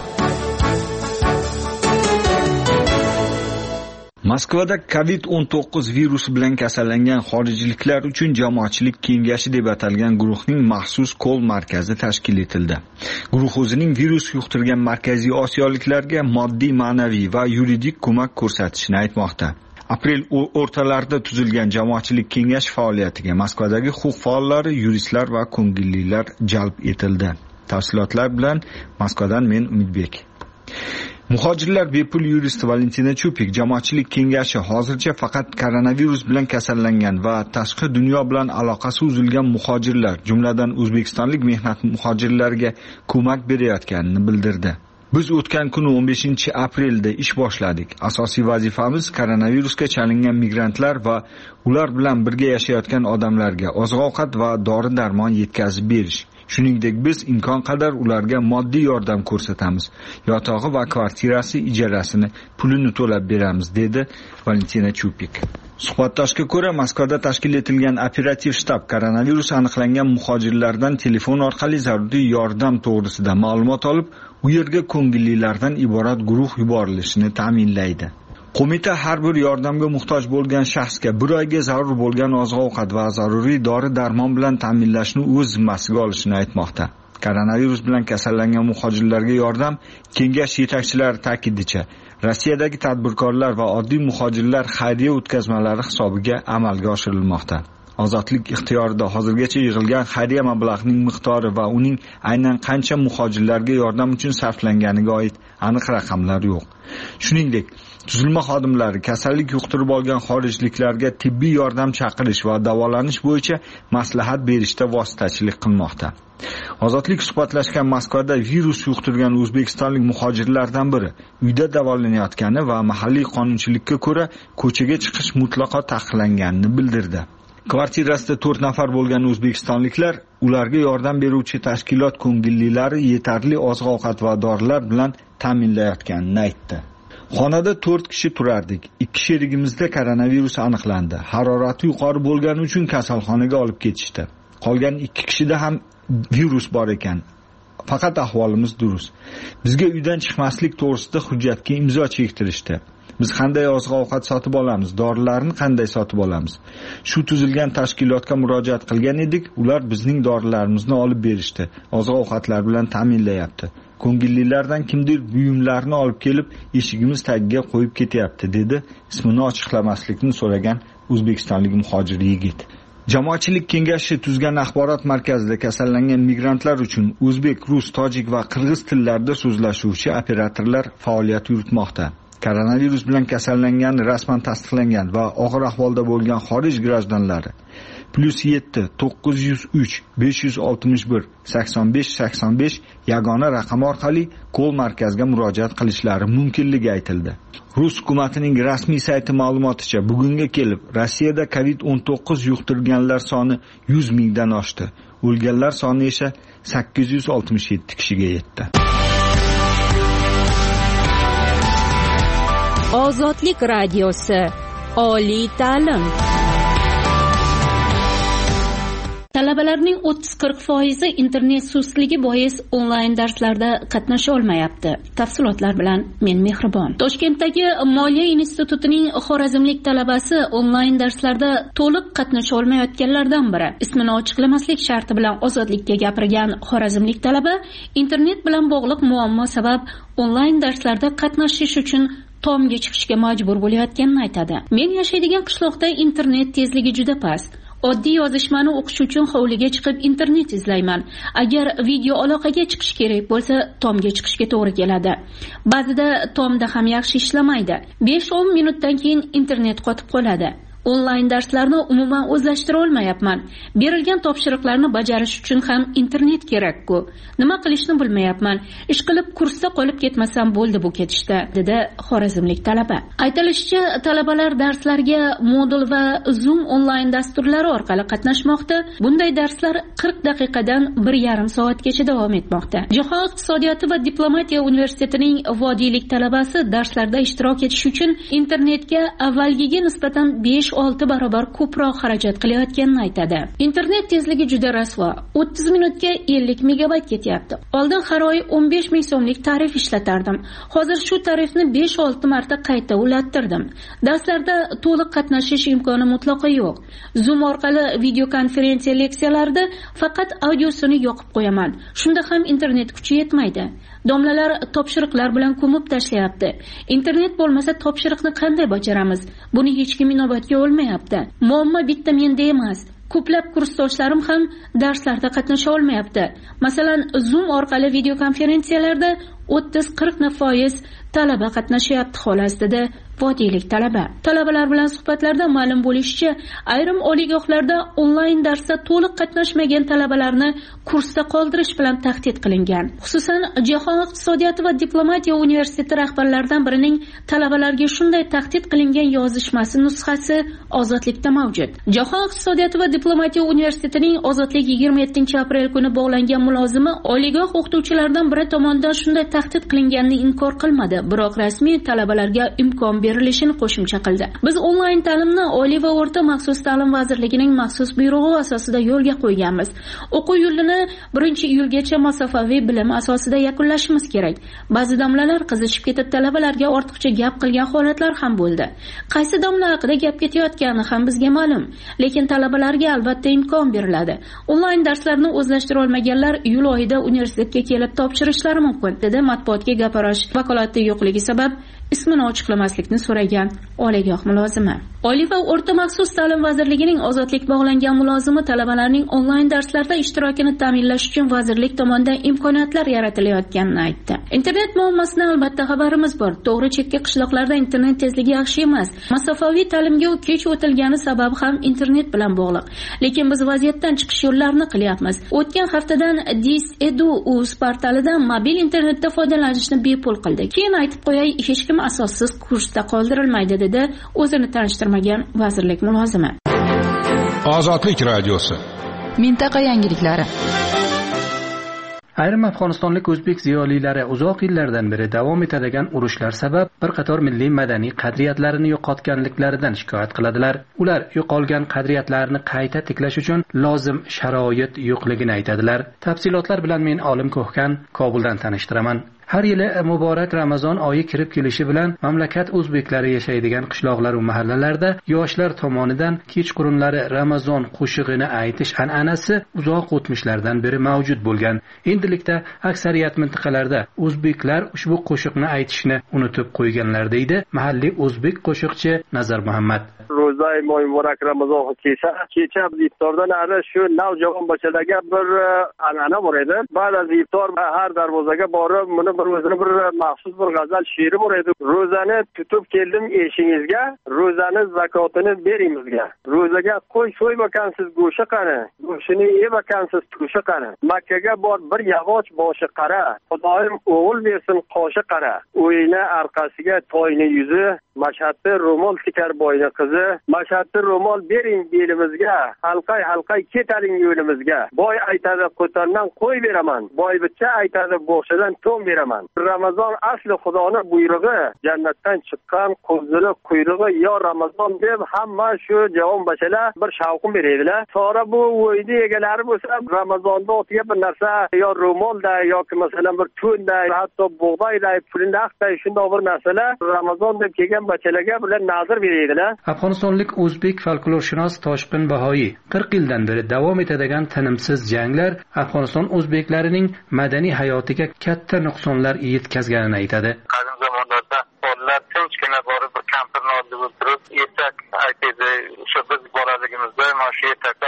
Moskvada kovid o'n to'qqiz virusi bilan kasallangan xorijliklar uchun jamoatchilik kengashi deb atalgan guruhning maxsus kol markazi tashkil etildi. Guruh o'zining virus yuqtirgan Markaziy Osiyoliklarga moddiy, ma'naviy va yuridik ko'mak ko'rsatishini aytmoqda. Aprel o'rtalarida tuzilgan jamoatchilik kengashi faoliyatiga Moskvadagi huquq faollari, yuristlar va ko'ngillilar jalb etildi. Tafsilotlar bilan Moskvadan men Umidbek. Muhojirlar bepul yuristi Valentina Chupik jamoatchilik kengashi hozircha faqat koronavirus bilan kasallangan va tashqi dunyo bilan aloqasi uzilgan muhojirlar, jumladan o'zbekistonlik mehnat muhojirlariga ko'mak berayotganini bildirdi. Biz o'tgan kuni o'n beshinchi aprelda ish boshladik. Asosiy vazifamiz koronavirusga chalingan migrantlar va ular bilan birga yashayotgan odamlarga oziq-ovqat va dori-darmon yetkazib berish. Shuningdek, biz imkon qadar ularga moddiy yordam ko'rsatamiz. Yotog'i va kvartirasi ijarasini pulini to'lab beramiz, dedi Valentina Chupik. Suhbatdoshga ko'ra, Moskvada tashkil etilgan operativ shtab koronavirus aniqlangan muhojirlardan telefon orqali zaruriy yordam to'g'risida ma'lumot olib, u yerga ko'ngillilardan iborat guruh yuborilishini ta'minlaydi. Qo'mita har bir yordamga muhtoj bo'lgan shaxsga bir oyga zarur bo'lgan oziq-ovqat va zaruriy dori-darmon bilan ta'minlashni o'z zimmasiga olishini aytmoqda. Koronavirus bilan kasallangan muhojirlarga yordam kengash yetakchilari ta'kidicha Rossiyadagi tadbirkorlar va oddiy muhojirlar xayriya o'tkazmalari hisobiga amalga oshirilmoqda. Ozodlik ixtiyorida hozirgacha yig'ilgan xayriya mablag'ining miqdori va uning aynan qancha muhojirlarga yordam uchun sarflanganiga oid aniq raqamlar yo'q. Shuningdek, tuzilma xodimlari kasallik yuqtirib olgan xorijliklarga tibbiy yordam chaqirish va davolanish bo'yicha maslahat berishda vositachilik qilmoqda. Ozodlik suhbatlashgan Moskvada virus yuqtirgan o'zbekistonlik muhojirlardan biri uyda davolanayotgani va mahalliy qonunchilikka ko'ra ko'chaga chiqish mutlaqo taqiqlanganini bildirdi. Kvartirasida to'rt nafar bo'lgan o'zbekistonliklar ularga yordam beruvchi tashkilot ko'ngillilari yetarli oziq-ovqat va dorilar bilan ta'minlayotganini aytdi. Xonada to'rt kishi turardik. Ikki sherigimizda koronavirus aniqlandi. Harorati yuqori bo'lgani uchun kasalxonaga olib ketishdi. Qolgan ikki kishida ham virus bor ekan. Faqat ahvolimiz durust. Bizga uydan chiqmaslik to'g'risida hujjatga imzo chektirishdi. Biz qanday oziq-ovqat sotib olamiz, dorilarni qanday sotib olamiz? Shu tuzilgan tashkilotga murojaat qilgan edik, ular bizning dorilarimizni olib berishdi. Oziq-ovqatlar bilan ta'minlayapti. Ko'ngillilardan kimdir buyumlarni olib kelib, eshigimiz tagiga qo'yib ketyapti, dedi ismini ochiqlamaslikni so'ragan o'zbekistonlik muhojir yigit. Jamoatchilik kengashi tuzgan axborot markazida kasallangan migrantlar uchun o'zbek, rus, tojik va qirg'iz tillarida so'zlashuvchi operatorlar faoliyat yuritmoqda. Koronavirus bilan kasallangani rasman tasdiqlangan va og'ir ahvolda bo'lgan xorij grajdanlari plus yetti to'qqiz yuz uch besh yuz oltmish bir sakson besh sakson besh yagona raqam orqali kol markazga murojaat qilishlari mumkinligi aytildi. Rus hukumatining rasmiy sayti ma'lumoticha bugunga kelib Rossiyada kovid o'n to'qqiz yuqtirganlar soni yuz mingdan oshdi. O'lganlar soni esa sakkiz yuz oltmish yetti kishiga yetdi. Ozodlik radiosi. Oliy ta'lim. Talabalarning o'ttiz qirq foizi internet sustligi bois onlayn darslarda qatnasha olmayapti. Tafsilotlar bilan men Mehribon. Toshkentdagi Moliya institutining xorazmlik talabasi onlayn darslarda to'liq qatnasha olmayotganlardan biri. Ismini ochiqlamaslik sharti bilan Ozodlikka gapirgan xorazmlik talaba internet bilan bog'liq muammo sabab onlayn darslarda qatnashish uchun tomga chiqishga majbur bo'layotganini aytadi. Men yashaydigan qishloqda internet tezligi juda past. oddiy yozishmani o'qish uchun hovliga chiqib internet izlayman. Agar video aloqaga chiqish kerak bo'lsa, tomga chiqishga to'g'ri keladi. Ba'zida tomda ham yaxshi ishlamaydi. besh o'n minutdan keyin internet qotib qoladi. Onlayn darslarni umuman o'zlashtira olmayapman. Berilgan topshiriqlarni bajarish uchun ham internet kerak-ku. Nima qilishni bilmayapman. Ish qilib kursda qolib ketmasam bo'ldi bu ketishda, dedi xorazmlik talaba. Aytilishicha, talabalar darslarga Moodle va Zoom onlayn dasturlari orqali qatnashmoqda. Bunday darslar qirq daqiqadan bir yarim soatgacha davom etmoqda. Jahon iqtisodiyoti va diplomatiya universitetining vodiylik talabasi darslarda ishtirok etish uchun internetga avvalgiga nisbatan besh olti barobar ko'proq xarajat qilayotganini aytadi. Internet tezligi juda rasvo. o'ttiz minutga ellik megabayt ketyapti. Oldin har oy o'n besh ming so'mlik tarif ishlatardim. Hozir shu tarifni besh olti marta qayta ulattirdim. Darslarda to'liq qatnashish imkoni mutlaqo yo'q. Zoom orqali video konferensiya leksiyalarida faqat audiosini yoqib qo'yaman. Shunda ham internet kuchi yetmaydi. Domlalar topshiriqlar bilan ko'mib tashlayapti. Internet bo'lmasa topshiriqni qanday bajaramiz? Buni hech kim inobatga olmayapti. Muammo bitta menda emas. Ko'plab kursdoshlarim ham darslarda qatnasha olmayapti. Masalan, Zoom orqali video konferensiyalarda o'ttiz qirq foiz talaba qatnashyapti xolos, dedi vodiylik talaba. Talabalar bilan suhbatlarda ma'lum bo'lishicha, ayrim oliygohlarda onlayn darsda to'liq qatnashmagan talabalarni kursda qoldirish bilan tahdid qilingan. Xususan, Jahon iqtisodiyoti va diplomatiya universiteti rahbarlaridan birining talabalarga shunday tahdid qilingan yozishmasi nusxasi Ozodlikda mavjud. Jahon iqtisodiyoti va diplomatiya universitetining Ozodlik yigirma yettinchi aprel kuni bog'langan mulozimi oliygoh o'qituvchilaridan biri tomonidan shunday tahdid qilinganini inkor qilmadi, biroq rasmiy talabalarga imkon berilishini qo'shimcha qildi. Biz onlayn ta'limni Oliy va o'rta maxsus ta'lim vazirligining maxsus buyrug'i asosida yo'lga qo'yganmiz. O'quv yilini birinchi iyulgacha masofaviy bilim asosida yakunlashimiz kerak. Ba'zi domlalar qizishib ketib talabalarga ortiqcha gap qilgan holatlar ham bo'ldi. Qaysi domla haqida gap ketayotgani ham bizga ma'lum, lekin talabalarga albatta imkon beriladi. Onlayn darslarni o'zlashtira olmaganlar iyul oyida universitetga kelib topshirishlari mumkin, dedi matbuotga gapirish vakolati yo'qligi sabab ismini ochiqlamaslikni so'ragan oliygoh mulozimi. Oliy va o'rta maxsus ta'lim vazirligining Ozodlik bog'langan mulozimi talabalarning onlayn darslarda ishtirokini ta'minlash uchun vazirlik tomonidan imkoniyatlar yaratilayotganini aytdi. Internet muammosidan albatta xabarimiz bor. To'g'ri, chekka qishloqlarda internet tezligi yaxshi emas. Masofaviy ta'limga kech o'tilgani sabab ham internet bilan bog'liq. Lekin biz vaziyatdan chiqish yo'llarini qilyapmiz. O'tgan haftadan Dis.edu.uz portalidan mobil internetda foydalanishni bepul qildik. Keyin aytib qo'yay, hech kim asossiz kursda qoldirilmaydi, dedi o'zini tanishtirmagan vazirlik mulozimi. Ozodlik radiosi. Mintaqa yangiliklari. Ayrim afg'onistonlik o'zbek ziyolilari uzoq yillardan beri davom etadigan urushlar sabab bir qator milliy madaniy qadriyatlarini yo'qotganliklaridan shikoyat qiladilar. Ular yo'qolgan qadriyatlarni qayta tiklash uchun lozim sharoit yo'qligini aytadilar. Tafsilotlar bilan men Olim Ko'hkan Kobuldan tanishtiraman. Har yili muborak Ramazon oyi kirib kelishi bilan mamlakat o'zbeklari yashaydigan qishloqlar va mahallalarda yoshlar tomonidan kechqurunlari Ramazon qo'shig'ini aytish an'anasi uzoq o'tmishlardan beri mavjud bo'lgan. Endilikda aksariyat mintaqalarda o'zbeklar ushbu qo'shiqni aytishni unutib qo'yganlar, deydi mahalliy o'zbek qo'shiqchi Nazar Muhammad. Ro'zai moy muborak Ramazon kecha kecha iftordan ari shu navjavon bachalaga bir an'ana bor edi. Ba'd az iftor har darvozaga borib, buni bir o'zini bir maxsus bir g'azal she'ri bor edi. Ro'zani tutib keldim eshingizga, ro'zani zakotini beringizga. Ro'zaga qo'y so'ymakansiz go'shi qani, go'shini yebakansiz tushi qani. Makkaga bor bir yog'och boshi qara, Xudoyim o'g'il bersin qoshi qara. O'yina orqasiga toyni yuzi, Mashhadda ro'mol tikar boyni qizi, Mashhadda ro'mol bering belimizga, halqay halqay ketaring yo'limizga. Boy aytadi qo'tandan qo'y beraman, boybicha aytadi bo'xshadan to'n beraman. Ramazon asli Xudoning buyrug'i, jannatdan chiqqan qo'zili quyrug'i yo Ramazon deb hamma shu javon bachalar bir shavqin beradilar. Sonra bu o'yni egalari bo'lsa Ramazonda o'tiga bir narsa yo ro'molda yoki masalan bir to'nda, hatto bug'doyday, pulindaqday shunday bir narsalar Ramazon deb kelgan bachalarga bilan nazar beradilar. Afg'onistonlik o'zbek folklorshunos Toshqin Bahoyi qirq yildan beri davom etadigan tinimsiz janglar Afg'oniston o'zbeklarining madaniy hayotiga katta nuqsonlar yetkazganini aytadi. Qadim zamonlarda bolalar tinchgina borib bir kampirni oldiga o'tirib, etak aytadi. O'sha biz bolaligimizda mana shu etak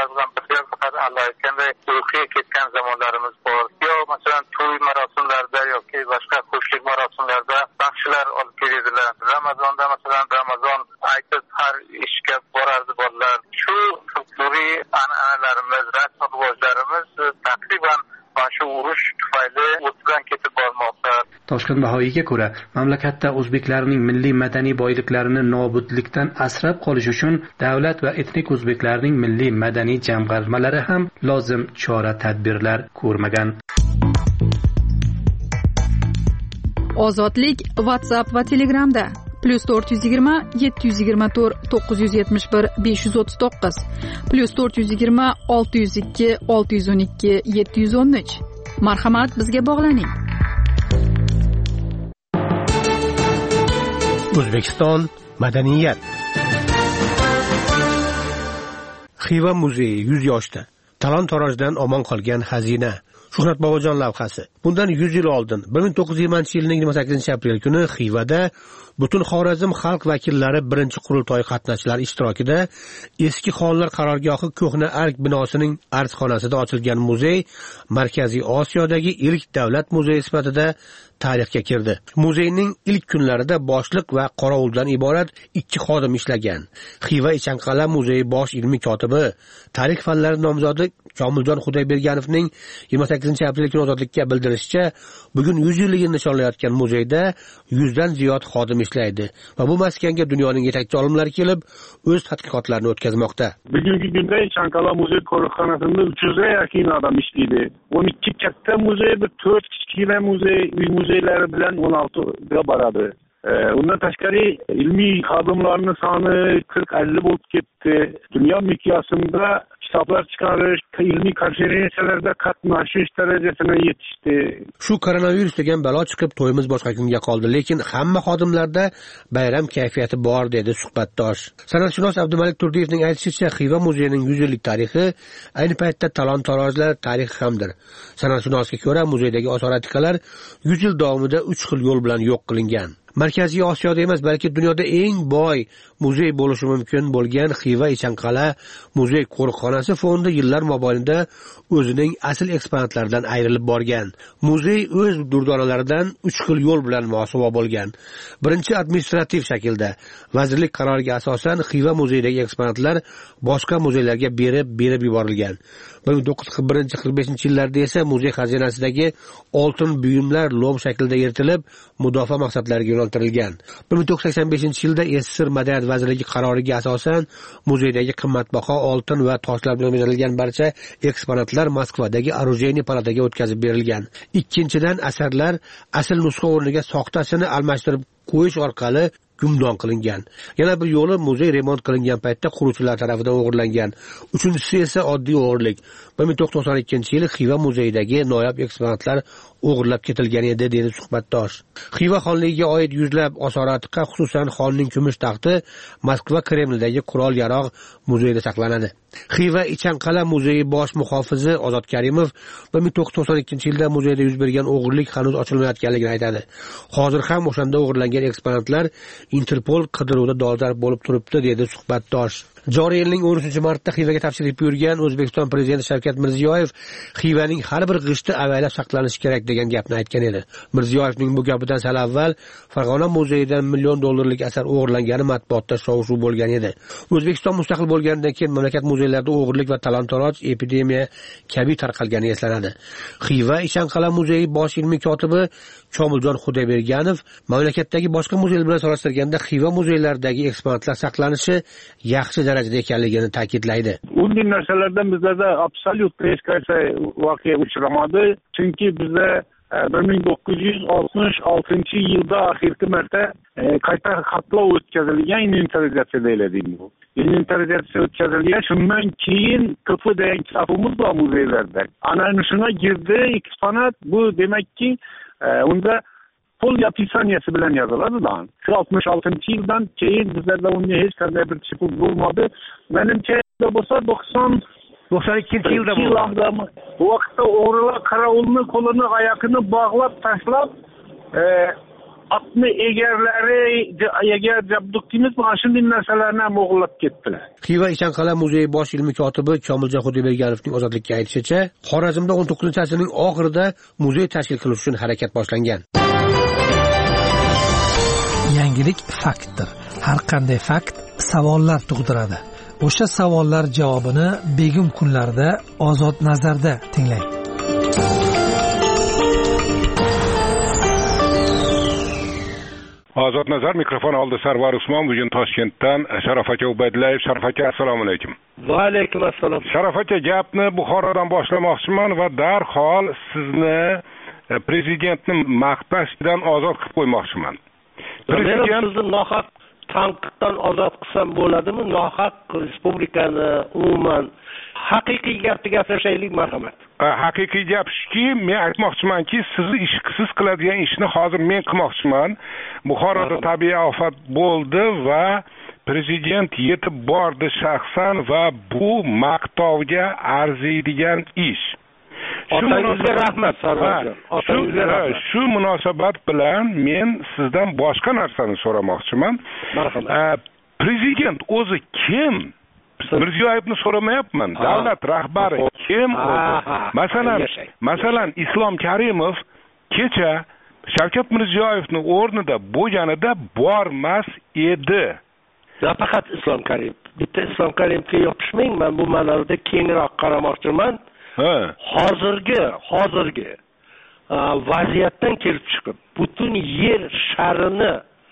Toshkent Bahoiyga ko'ra, mamlakatda o'zbeklarning milliy madaniy boyliklarini nobudlikdan asrab qolish uchun davlat va etnik o'zbeklarning milliy madaniy jamg'armalari ham lozim chora-tadbirlar ko'rmagan. Ozodlik WhatsApp va Telegramda plus to'rt yuz yigirma yetti yuz yigirma to'rt to'qqiz yuz yetmish bir besh yuz o'ttiz to'qqiz plus to'rt yuz yigirma olti yuz ikki olti yuz o'n ikki yetti yuz o'n uch. Marhamat, bizga bog'laning. O'zbekiston madaniyat. Xiva muzeyi yuz yoshda. Talon-torojdan omon qolgan xazina. Shuhrat Bobojon lavhasi. Bundan yuz yil oldin, bir ming to'qqiz yuz yigirmanchi yilning yigirma sakkizinchi aprel kuni Xivada butun Xorazm xalq vakillari birinchi qurultoy qatnashchilari ishtirokida eski xonlar qarorgohi ko'hna ark binosining arzxonasida ochilgan muzey Markaziy Osiyodagi ilk davlat muzeyi sifatida tarixga kirdi. Muzeyning ilk kunlarida boshliq va qorovuldan iborat ikki xodim ishlagan. Xiva Ichanqal'a muzeyi bosh ilmiy kotibi, tarix fanlari nomzodi Komiljon Xudoyberganovning yigirma sakkizinchi aprel kuni ozodlikka bildirishicha, bugun yuz yilligini nishonlayotgan muzeyda yuzdan ziyod xodim ishlaydi va bu maskanga dunyoning yetakchi olimlari kelib, o'z tadqiqotlarini o'tkazmoqda. Bugungi kunda Ichanqal'a muzey qo'riqxonasida uch yuzga yaqin odam ishlaydi. o'n ikki katta muzey, bir to'rt kichkina muzey, uy muzeylari bilan o'n oltiga boradi. Undan tashqari ilmiy xodimlarning soni qirq ellik bo'lib ketdi. Dunyo miqyosida kitoblar chiqarish, ilmiy konferensiyalarda qatnashish darajasiga yetishdi. Shu koronavirus degan balo chiqib to'yimiz boshqa kunga qoldi, lekin hamma xodimlarda bayram kayfiyati bor, dedi suhbatdosh. San'atshunos Abdumalik Turdiyevning aytishicha, Xiva muzeyining yuz yillik tarixi ayni paytda talon-torojlar tarixi hamdir. San'atshunosga ko'ra, muzeydagi osor-atikalar yuz yil davomida uch xil yo'l bilan yo'q qilingan. Markaziy Osiyoda emas, balki dunyoda eng boy muzey bo'lishi mumkin bo'lgan Xiva Ichanqal'a muzey qo'riqxonasi fondi yillar mobaynida o'zining asl eksponatlaridan ayrilib borgan. Muzey o'z durdonalaridan uch xil yo'l bilan mosuvo bo'lgan. Birinchi, administrativ shaklda. Vazirlik qaroriga asosan Xiva muzeyidagi eksponatlar boshqa muzeylarga berib berib yuborilgan. bir ming to'qqiz yuz qirq birinchi qirq beshinchi yillarda esa muzey xazinasidagi oltin buyumlar lom shaklda yeritilib, mudofaa maqsadlariga yo'naltirilgan. bir ming to'qqiz yuz sakson beshinchi yilda Sssr Madaniyat vazirligi qaroriga asosan muzeydagi qimmatbaho oltin va toshlar bilan bezatilgan barcha eksponatlar Moskvadagi Orujeniy palataga o'tkazib berilgan. Ikkinchidan, asarlar asl nusxa o'rniga soxtasini almashtirib qo'yish orqali gumdon qilingan. Yana bir yo'li, muzey remont qilingan paytda quruvchilar tomonidan o'g'irlangan. Uchinchisi esa oddiy o'g'irlik. bir ming to'qqiz yuz to'qson ikkinchi yili Xiva muzeyidagi noyob eksponatlar o'g'irlab ketilgan edi, dedi suhbatdosh. Xiva xonligiga oid yuzlab osor-atiqa, xususan xonning kumush taxti Moskva Kremlidagi qurol-yarog' muzeyida saqlanadi. Xiva Ichanqal'a muzeyi bosh muhofizi Ozod Karimov bir ming to'qqiz yuz to'qson ikkinchi yilda muzeyda yuz bergan o'g'irlik hanuz ochilmayotganligini aytadi. Hozir ham o'shanda o'g'irlangan eksponatlar Interpol qidiruvida dolzarb bo'lib turibdi, dedi suhbatdosh. Joriy yilning o'n uchinchi martda Xivaga tashrif buyurgan O'zbekiston prezidenti Shavkat Mirziyoyev Xivaning har bir g'ishti avaylab saqlanishi kerak degan gapni aytgan edi. Mirziyoyevning bu gapidan sal avval Farg'ona muzeyidan million dollarlik asar o'g'irlangani matbuotda shov-shuv bo'lgan edi. O'zbekiston mustaqil bo'lganidan keyin mamlakat muzeylarida o'g'irlik va talon-toroj epidemiya kabi tarqalgani eslanadi. Xiva Ichanqal'a muzeyi bosh ilmiy kotibi Komiljon Xudoyberganov mamlakatdagi boshqa muzeylar bilan solishtirganda Xiva muzeylaridagi eksponatlar saqlanishi yaxshi darajada ekanligini ta'kidlaydi. Bunday narsalardan bizlarda absolyut hech qaysi voqea uchramadi, chunki bizda bir ming to'qqiz yuz oltmish oltinchi yilda oxirgi marta qayta xatlov o'tkazilgan, inventarizatsiya deyiladi bu. Inventarizatsiya o'tkazilgan, shundan keyin ko'p degan kitobimiz bor muzeylarda. Ana shuna girdi eksponat, bu demakki unda pul yapısaniyasi bilan yoziladi-da. Shu oltmish oltinchi yildan keyin bizlarda unga hech qanday bir chiqib bo'lmadi. Menimcha bo'lsa to'qson to'qson ikkinchi yilda bo'ldi. Bu vaqtda o'g'rilar qarovulni qo'lini oyoqini bog'lab tashlab, otni egarlari, egar jabduqimiz mana shunday narsalarni ham o'g'irlab ketdilar. Xiva Ichanqal'a muzeyi bosh ilmiy kotibi Komiljon Xudoyberganovning ozodlikka aytishicha, Xorazmda o'n to'qqizinchi asrning oxirida muzey tashkil qilish uchun harakat boshlangan. Yangilik faktdir. Har qanday fakt savollar tug'diradi. O'sha savollar javobini begim kunlarda Ozod nazarda tinglang. Ozod nazar mikrofon oldi Sarvar Usmon. Bugun Toshkentdan Sharof aka Ubaydullayev. Sharof aka, assalomu alaykum. Va alaykum assalom. Sharof aka, gapni Buxorodan boshlamoqchiman va darhol sizni prezidentni maqtashdan ozod qilib qo'ymoqchiman. Prezident sizni nohaq tanqiddan ozod qilsam bo'ladimi? Nohaq respublikani umuman haqiqiy gapni gaplashaylik, marhamat. Haqiqiy gap shuki, men aytmoqchimanki, sizni ish siz qiladigan ishni hozir men qilmoqchiman. Buxoroda tabiiy ofat bo'ldi va prezident yetib bordi shaxsan va bu maqtovga arziydigan ish. Otangizga rahmat, Sarvarjon. Otangizga rahmat. Shu munosabat bilan men sizdan boshqa narsani so'ramoqchiman. Marhamat. Prezident o'zi kim? Mirziyoyevni so'ramayapman. Davlat rahbari kim? Masalan, masalan Islom Karimov kecha Shavkat Mirziyoyevni o'rnida bo'lganida bormas edi. Faqat Islom Karimov. Bitta Islom Karimovga yopishmang, men bu ma'noda kengroq qaramoqchiman. Hozirgi, hozirgi vaziyatdan kelib chiqib, butun yer sharini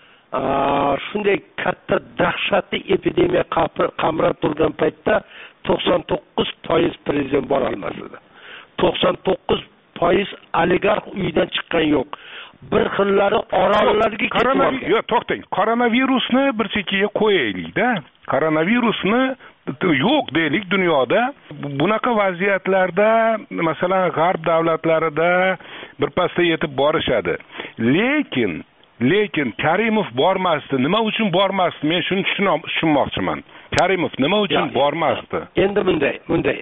shunday katta dahshatli epidemiya qamrab turgan paytda to'qson to'qqiz foiz prezident bora olmas edi. to'qson to'qqiz foiz oligarx uydan chiqqan yo'q. Bir xillari orollarga ketib. Yo'q, to'xtang. Koronavirusni bir chekkaga qo'yaylik-da. Koronavirusni yo'q deylik dunyoda. Bunaqa vaziyatlarda, masalan, g'arb davlatlarida birpasda yetib borishadi. Lekin Lekin Karimov bormasdi. Nima uchun bormasdi? Men shuni tushunmoqchiman. Karimov nima uchun bormasdi? Endi bunday, bunday.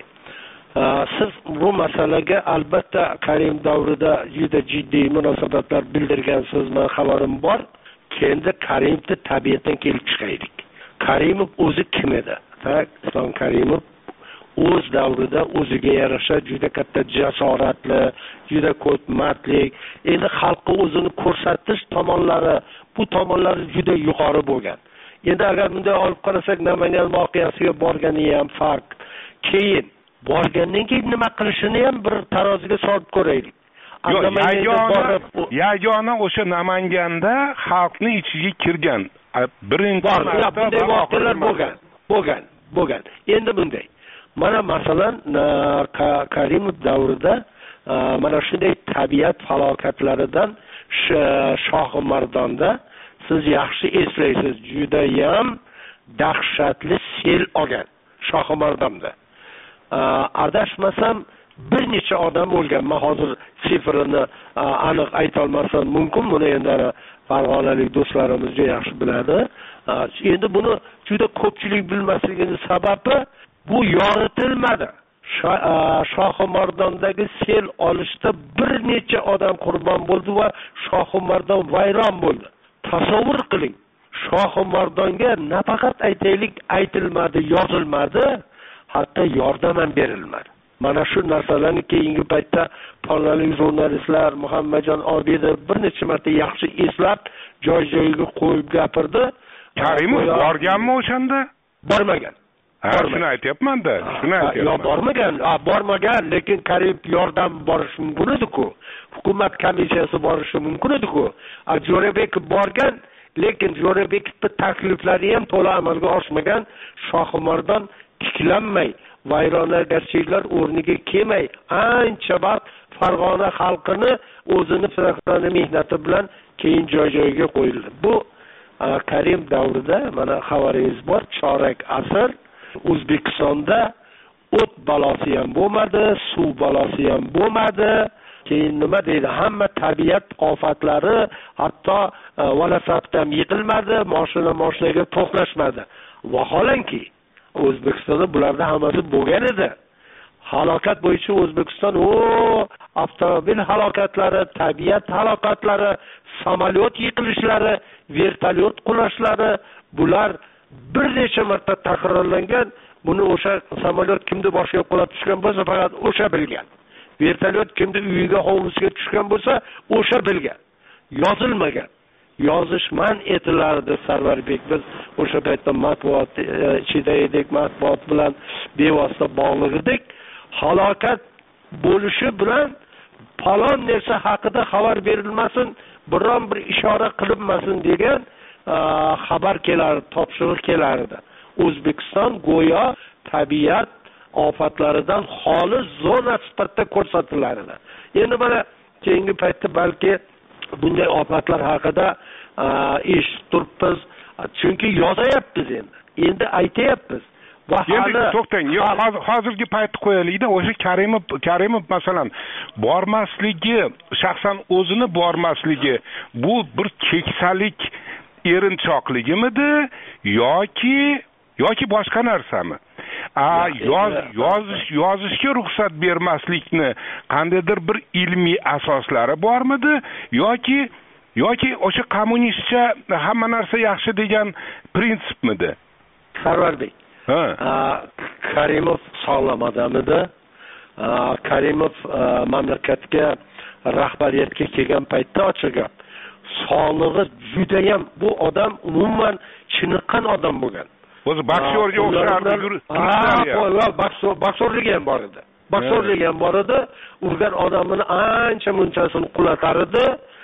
Siz bu masalaga albatta Karim davrida juda jiddiy munosabatlar bildirgansiz, men xabarim bor. Kendi Karimni tabiatdan kelib chiqaylik. Karimov o'zi kim edi? Islom Karimov o'z davrida o'ziga yarasha juda katta jasoratli, juda ko'p mardlik, endi xalqqa o'zini ko'rsatish tomonlari, bu tomonlari juda yuqori bo'lgan. Endi agar bunday olib qarasak, Namangan voqeasiga borgani ham farq. Keyin borgandan keyin nima qilishini ham bir taroziga solib ko'raylik. Yagona o'sha Namanganda xalqning ichiga kirgan birinchi marta bunday voqealar bo'lgan, bo'lgan, bo'lgan. Endi bunday. Mana masalan Karimov davrida mana shunday tabiat falokatlaridan Shohimardonda siz yaxshi eslaysiz, juda ham dahshatli sel olgan Shohimardonda. Adashmasam bir necha odam o'lgan. Men hozir sifrini aniq ayta olmasam mumkin. Buni endi farg'onalik do'stlarimiz juda yaxshi biladi. Endi buni juda ko'pchilik bilmasligining sababi bu yoritilmadi. Shohimardondagi sel olishda bir necha odam qurbon bo'ldi va Shohimardon vayron bo'ldi. Tasavvur qiling. Shohimardonga nafaqat aytaylik aytilmadi, yozilmadi, hatto yordam ham berilmadi. Mana shu narsalarni keyingi paytda tonlalik jurnalistlar Muhammadjon Obidov bir necha marta yaxshi eslab, joy-joyiga qo'yib gapirdi. Karimov borganmi o'shanda? Bormagan. Ha, shuni aytyapman-da, shuni aytyapman. Yo'q, bormagan, bormagan, lekin Karimov yordam borishi mumkin edi-ku. Hukumat komissiyasi borishi mumkin edi-ku. Jo'rabekov borgan, lekin Jo'rabekovning takliflari ham to'la amalga oshmagan. Shohimardon tiklanmay, vayronagarchiliklar o'rniga kelmay, ancha vaqt Farg'ona xalqini o'zini firqani mehnati bilan keyin joy-joyiga qo'yildi. Bu Karim davrida mana xabaringiz bor, chorak asr O'zbekistonda o't balosi ham bo'lmadi, suv balosi ham bo'lmadi. Keyin nima deydi? Hamma tabiat ofatlari, hatto valasatdan yiqilmadi, mashina mashinaga to'qnashmadi. Vaholanki O'zbekistonda bularda hammasi bo'lgan edi. Halokat bo'yicha O'zbekiston o avtomobil halokatlari, tabiat halokatlari, samolyot yiqilishlari, vertolyot qulashlari, bular bir necha marta takrorlangan. Buni o'sha samolyot kimni boshiga qulab tushgan bo'lsa, faqat o'sha bilgan. Vertolyot kimni uyiga, hovlisiga tushgan bo'lsa, o'sha bilgan. Yozilmagan. Yozish man etilardi Sarvarbek. Biz o'sha paytda matbuot ichida edik, matbuot bilan bevosita bog'liq edik. Halokat bo'lishi bilan falon narsa haqida xabar berilmasin, biron bir ishora qilinmasin degan xabar kelar, topshiriq kelardi. O'zbekiston go'yo tabiat ofatlaridan xoli zona sifatida ko'rsatilardi. Endi mana keyingi paytda balki bunday ofatlar haqida eshitib turibmiz. Chunki yozayapmiz endi. Endi aytayapmiz. Endi to'xtang, hozirgi paytni qo'yaylik-da, o'sha Karimov Karimov masalan bormasligi, shaxsan o'zini bormasligi bu bir keksalik erinchoqligimidi yoki yoki boshqa narsami? A yoz yozish yozishga ruxsat bermaslikni qandaydir bir ilmiy asoslari bormidi yoki yoki o'sha kommunistcha hamma narsa yaxshi degan prinsipmidi? Sarvarbek. Karimov sog'lom odam edi. Karimov mamlakatga rahbariyatga kelgan paytda ochiq gap. Sog'lig'i juda ham bu odam umuman chiniqqan odam bo'lgan. O'zi boksyorga o'xshardi. Ha, boksyorligi ham bor edi. Boksyorligi ham bor edi. Urgan odamini ancha munchasini qulatar edi.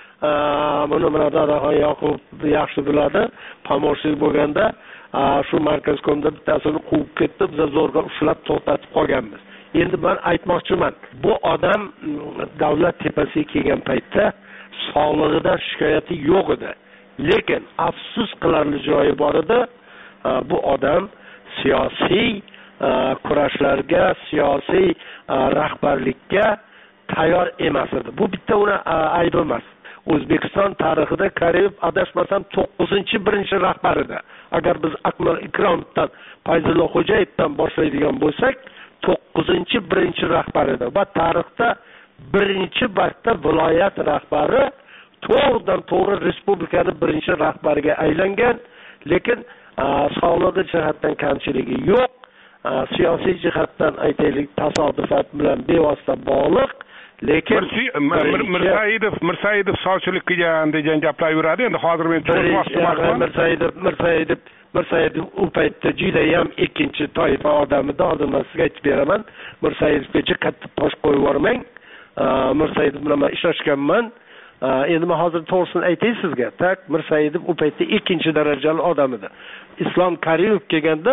Buni mana Dadaxon Yoqub yaxshi biladi. Pomorshik bo'lganda shu markazkomda bittasini quvib ketdi, biz zo'rg'a ushlab to'xtatib qolganmiz. Endi men aytmoqchiman, bu odam davlat tepasiga kelgan paytda sog'lig'idan shikoyati yo'q edi. Lekin afsus qilarli joyi bor edi. Bu odam siyosiy kurashlarga, siyosiy rahbarlikka tayyor emas edi. Bu bitta uni aybi emas. O'zbekiston tarixida Karimov adashmasam to'qqizinchi birinchi rahbar edi. Agar biz Akmal Ikromovdan, Fayzullo Xo'jayevdan boshlaydigan bo'lsak, to'qqizinchi birinchi rahbar edi. Va tarixda birinchi vaqtda viloyat rahbari to'g'ridan to'g'ri respublikaning birinchi rahbariga aylangan, lekin sog'lig'i jihatdan kamchiligi yo'q. Siyosiy jihatdan aytaylik, tasodifat bilan bevosita bog'liq. Lekin Mirsaidov Mirsaidov sovchilik qilgan degan gaplar yuradi. Endi hozir men to'g'ri Mirsaidov Mirsaidov Mirsaidov u paytda juda ham ikkinchi toifa odam edi. Hozir men sizga aytib beraman. Mirsaidovga katta tosh qo'yib yubormang. Mirsaidov bilan men ishlashganman. Endi men hozir to'g'risini aytay sizga. Tak, Mirsaidov u paytda ikkinchi darajali odam edi. Islom Karimov kelganda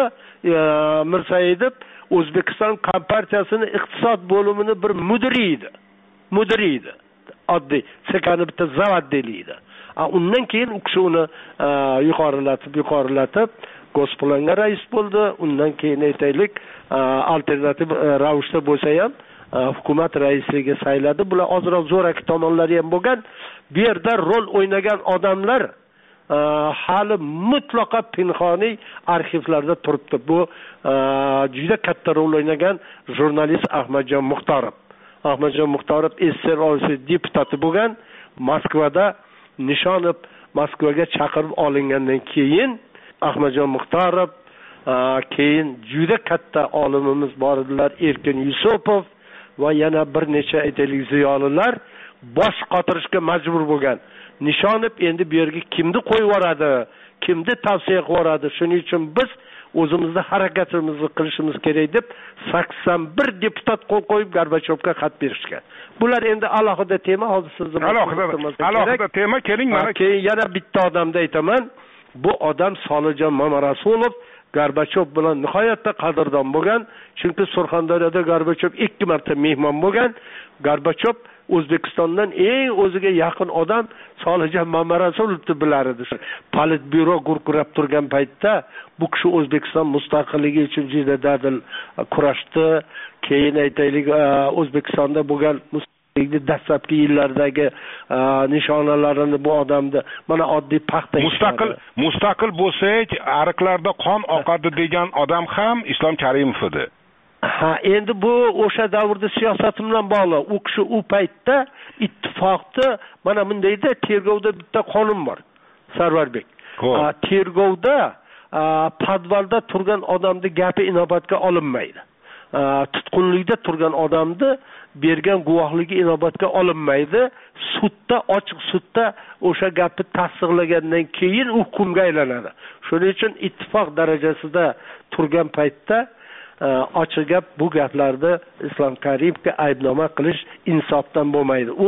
Mirsaidov O'zbekiston Kompartiyasining iqtisod bo'limining bir mudiri edi. Mudiri edi. Oddiy, sekani bitta zavod deyiladi. Undan keyin u kishi uni yuqorilatib, yuqorilatib Gosplanga rais bo'ldi. Undan keyin aytaylik, alternativ ravishda bo'lsa ham hukumat raisligiga sayladi. Bular ozroq zo'raki tomonlari ham bo'lgan. Bu yerda rol o'ynagan odamlar hali mutlaqo pinhoniy arxivlarda turibdi. Bu juda katta rol o'ynagan jurnalist Ahmadjon Muxtorov. Ahmadjon Muxtorov S S R Oyisi deputati bo'lgan. Moskvada Nishonov Moskvaga chaqirib olingandan keyin Ahmadjon Muxtorov, keyin juda katta olimimiz bor edilar, Erkin Yusupov va yana bir necha aytaylik ziyolilar bosh qotirishga majbur bo'lgan. Nishonov endi bu yerga kimni qo'yib yuboradi, kimni tavsiya qilib yuboradi. Shuning uchun biz o'zimizni harakatimizni qilishimiz kerak deb sakson bir deputat qo'l qo'yib Gorbachyovga xat berishgan. Bular endi alohida tema, hozir sizni alohida alohida tema. Keling, mana keyin yana bitta odamni aytaman. Bu odam Solijon Mamarasulov Gorbachyov bilan nihoyatda qadrdon bo'lgan. Chunki Surxondaryoda Gorbachyov ikki marta mehmon bo'lgan. Gorbachyov O'zbekistondan eng o'ziga yaqin odam Solijon Mamarasulovni bilar edi. Politbyuro gurkurab turgan paytda bu kishi O'zbekiston mustaqilligi uchun juda dadil kurashdi. Keyin aytaylik, O'zbekistonda bo'lgan dastlabki yillardagi nishonalarini bu odamda mana oddiy paxta mustaqil mustaqil bo'lsak, ariqlarda qon oqadi degan odam ham Islom Karimov edi. Ha, endi bu o'sha davrda siyosat bilan bog'liq. U kishi u paytda ittifoqda mana bundayda tergovda bitta qonun bor. Sarvarbek. Tergovda podvalda turgan odamning gapi inobatga olinmaydi. Tutqunlikda turgan odamni bergan guvohligi inobatga olinmaydi. Sudda, ochiq sudda o'sha gapni tasdiqlagandan keyin u hukmga aylanadi. Shuning uchun ittifoq darajasida turgan paytda ochiq gap bu gaplarni Islom Karimovga aybnoma qilish insofdan bo'lmaydi. U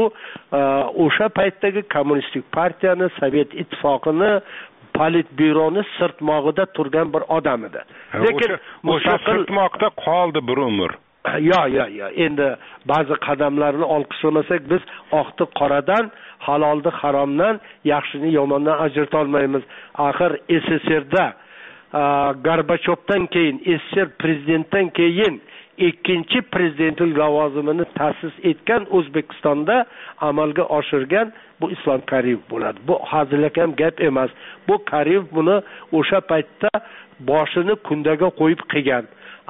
o'sha paytdagi kommunistik partiyani, Sovet ittifoqini, politbüroni sirtmog'ida turgan bir odam edi. Lekin o'sha sirtmoqda qoldi bir umr. yo yo yo endi ba'zi qadamlarni olqishlamasak biz oqni qoradan, halolni haromdan, yaxshini yomondan ajrata olmaymiz. Axir S S R'da Gorbachevdan keyin, S S R prezidentdan keyin ikkinchi prezidentlik lavozimini ta'sis etgan O'zbekistonda amalga oshirgan bu Islom Karimov bo'ladi. Bu hazilakam gap emas. Bu Karimov buni o'sha paytda boshini kundaga qo'yib qilgan.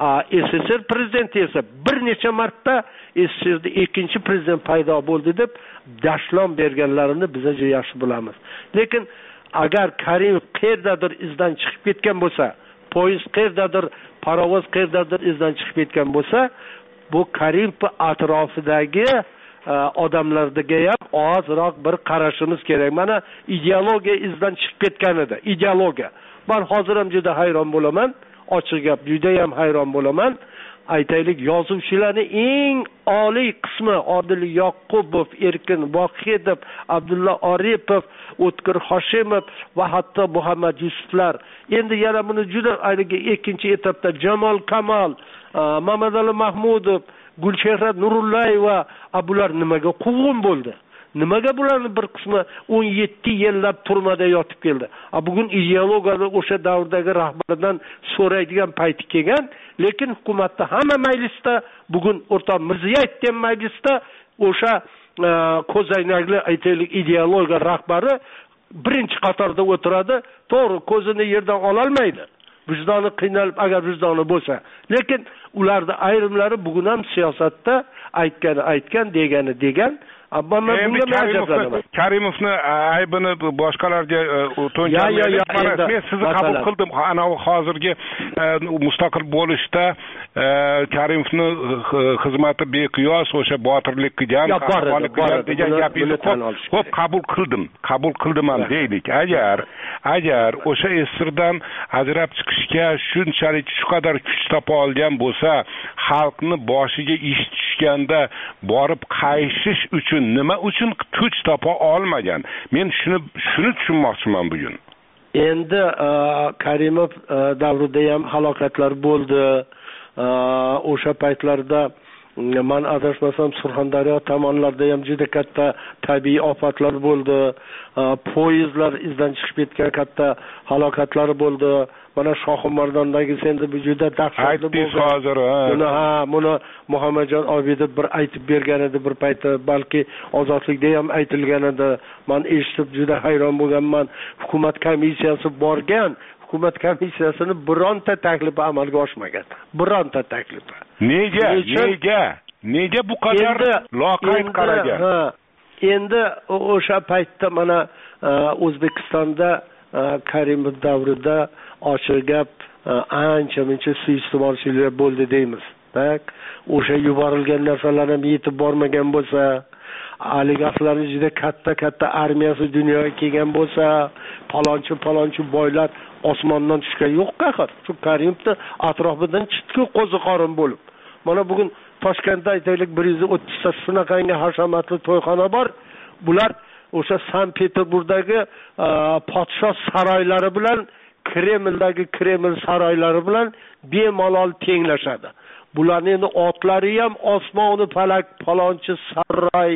S S R prezidenti esa bir necha marta S S R'da ikkinchi prezident paydo bo'ldi deb dashlom berganlarini biz juda yaxshi bilamiz. Lekin agar Karimov qayerdadir izdan chiqib ketgan bo'lsa, poyezd qayerdadir, parovoz qayerdadir izdan chiqib ketgan bo'lsa, bu Karimov atrofidagi odamlarga ham ozroq bir qarashimiz kerak. Mana ideologiya izdan chiqib ketgan edi. Ideologiya. Men hozir ham juda hayron bo'laman. Ochiq gap, juda ham hayron bo'laman. Aytaylik, yozuvchilarning eng oliy qismi Odil Yoqubov, Erkin Vohidov, Abdulla Oripov, O'tkir Hoshimov va hatto Muhammad Yusuflar. Endi yana buni juda ayniqsa ikkinchi etapda Jamol Kamol, Mamadali Mahmudov, Gulchehra Nurullayeva, bular nimaga quvg'in bo'ldi? Nimaga bularning bir qismi o'n yetti yillab turmada yotib keldi? Bugun ideologiyani o'sha davrdagi rahbardan so'raydigan payti kelgan, lekin hukumatda hamma majlisda, bugun o'rtoq Mirziyoyev majlisda o'sha ko'zoynakli aytaylik ideologiya rahbari birinchi qatorda o'tiradi, to'g'ri ko'zini yerdan ola olmaydi. Vijdoni qiynalib agar vijdoni bo'lsa, lekin ularda ayrimlari bugun ham siyosatda aytgani aytgan, degani degan. Endi Karimovni aybini boshqalarga to'ntarmaylik. Men sizni qabul qildim. Ana hozirgi mustaqil bo'lishda Karimovni xizmati beqiyos, o'sha botirlik qilgan, qahramonlik qilgan degan gapingizni ko'p qabul qildim. Qabul qildim ham deylik. Agar agar o'sha S S R'dan ajrab chiqishga shunchalik shu qadar kuch topa olgan bo'lsa, xalqni boshiga ish tushganda borib qayshish uchun nima uchun kuch topa olmagan? Men shuni shuni tushunmoqchiman bugun. Endi Karimov davrida ham halokatlar bo'ldi. O'sha paytlarda men adashmasam Surxondaryo tomonlarda ham juda katta tabiiy ofatlar bo'ldi. Poyezdlar izdan chiqib ketgan katta halokatlar bo'ldi. Mana Shohimardondagi endi bu juda dahshatli bo'ldi. Aytdingiz hozir. Buni ha, buni Muhammadjon Obidov bir aytib bergan edi bir paytda, balki Ozodlikda ham aytilgan edi. Men eshitib juda hayron bo'lganman. Hukumat komissiyasi borgan, hukumat komissiyasini bironta taklifi amalga oshmagan. Bironta taklifi. Nega? Nega? Nega bu qadar loqayd qaragan? Endi o'sha paytda mana O'zbekistonda Karimov davrida ochiq gap ancha-muncha suiiste'molchilik bo'ldi deymiz. Tak, o'sha yuborilgan narsalar ham yetib bormagan bo'lsa, oligarxlarning juda katta-katta armiyasi dunyoga kelgan bo'lsa, palonchi-palonchi boylar osmondan tushgan yo'q axir. Shu Karimovni atrofidan chiqdi qo'ziqorin bo'lib. Mana bugun Toshkentda aytaylik bir yuz o'ttiz ta shunaqangi hashamatli to'yxona bor. Bular o'sha Sankt-Peterburgdagi podshoh saroylari bilan Kremldagi Kreml saroylari bilan bemalol tenglashadi. Bularning endi otlari ham osmoni falak, palonchi saroy,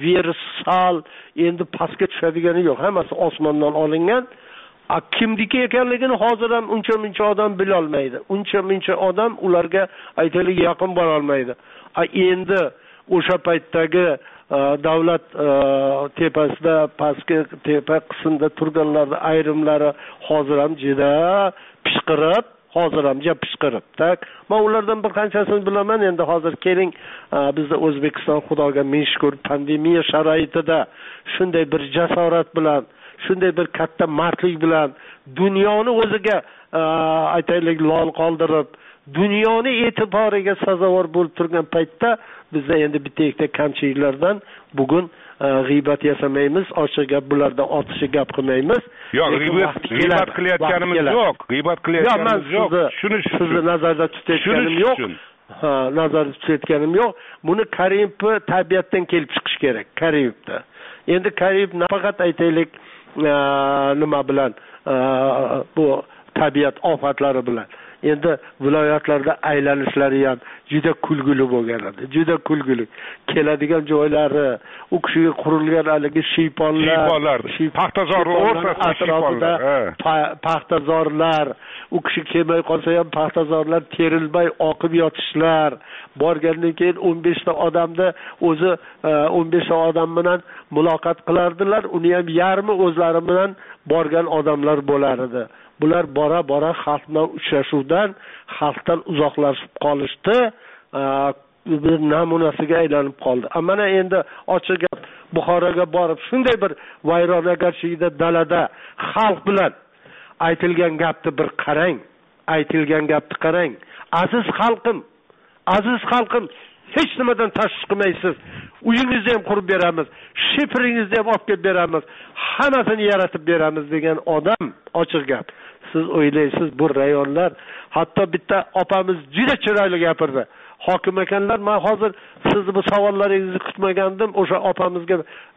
Versal, endi pastga tushadigani yo'q. Hammasi osmondan olingan. Kimniki ekanligini hozir ham uncha-muncha odam bila olmaydi. Uncha-muncha odam ularga aytaylik yaqin bo'la olmaydi. Endi o'sha paytdagi davlat tepasida, pastki tepa qismida turganlarning ayrimlari hozir ham juda pishqirib, hozir ham juda pishqirib, tak. Men ulardan bir qanchasini bilaman. Endi hozir keling, bizda O'zbekiston Xudoga ming shukr pandemiya sharoitida shunday bir jasorat bilan, shunday bir katta mardlik bilan dunyoni o'ziga aytaylik lol qoldirib, dunyoni e'tiboriga sazovor bo'lib turgan paytda bizda endi bitta-ikkita kamchiliklardan bugun g'iybat yasamaymiz, ochiq gap bulardan ortiqcha gap qilmaymiz. Yo'q, g'iybat g'iybat qilayotganimiz yo'q. G'iybat qilayotganimiz yo'q. Shuni sizni nazarda tutayotganim yo'q. Ha, nazarda tutayotganim yo'q. Buni Karimov tabiatdan kelib chiqish kerak, Karimovda. Endi Karimov nafaqat aytaylik nima bilan bu tabiat ofatlari bilan endi viloyatlarda aylanishlari ham juda kulgili bo'lgan edi, juda kulgili. Keladigan joylari, u kishiga qurilgan haligi shiyponlar, paxtazorlar o'rtasida atrofida paxtazorlar, u kishi kelmay qolsa ham paxtazorlar terilmay oqib yotishlar. Borgandan keyin o'n besh ta odamni o'zi o'n besh ta odam bilan muloqot qilardilar. Uni ham yarmi o'zlari bilan borgan odamlar bo'lar edi. Bular bora bora xalq bilan uchrashuvdan, xalqdan uzoqlashib qolishdi, bir namunasiga aylanib qoldi. Mana endi ochiq gap Buxoroga borib shunday bir vayronagarchilikda dalada xalq bilan aytilgan gapni bir qarang, aytilgan gapni qarang. Aziz xalqim, aziz xalqim, hech nimadan tashvish qilmaysiz. Uyingizni ham qurib beramiz, shifringizni ham olib kelib beramiz, hammasini yaratib beramiz degan odam ochiq gap. Siz o'ylaysiz bu rayonlar, hatto bitta opamiz juda chiroyli gapirdi. Hokim ekanlar, men hozir sizni bu savollaringizni kutmagandim. O'sha opamizga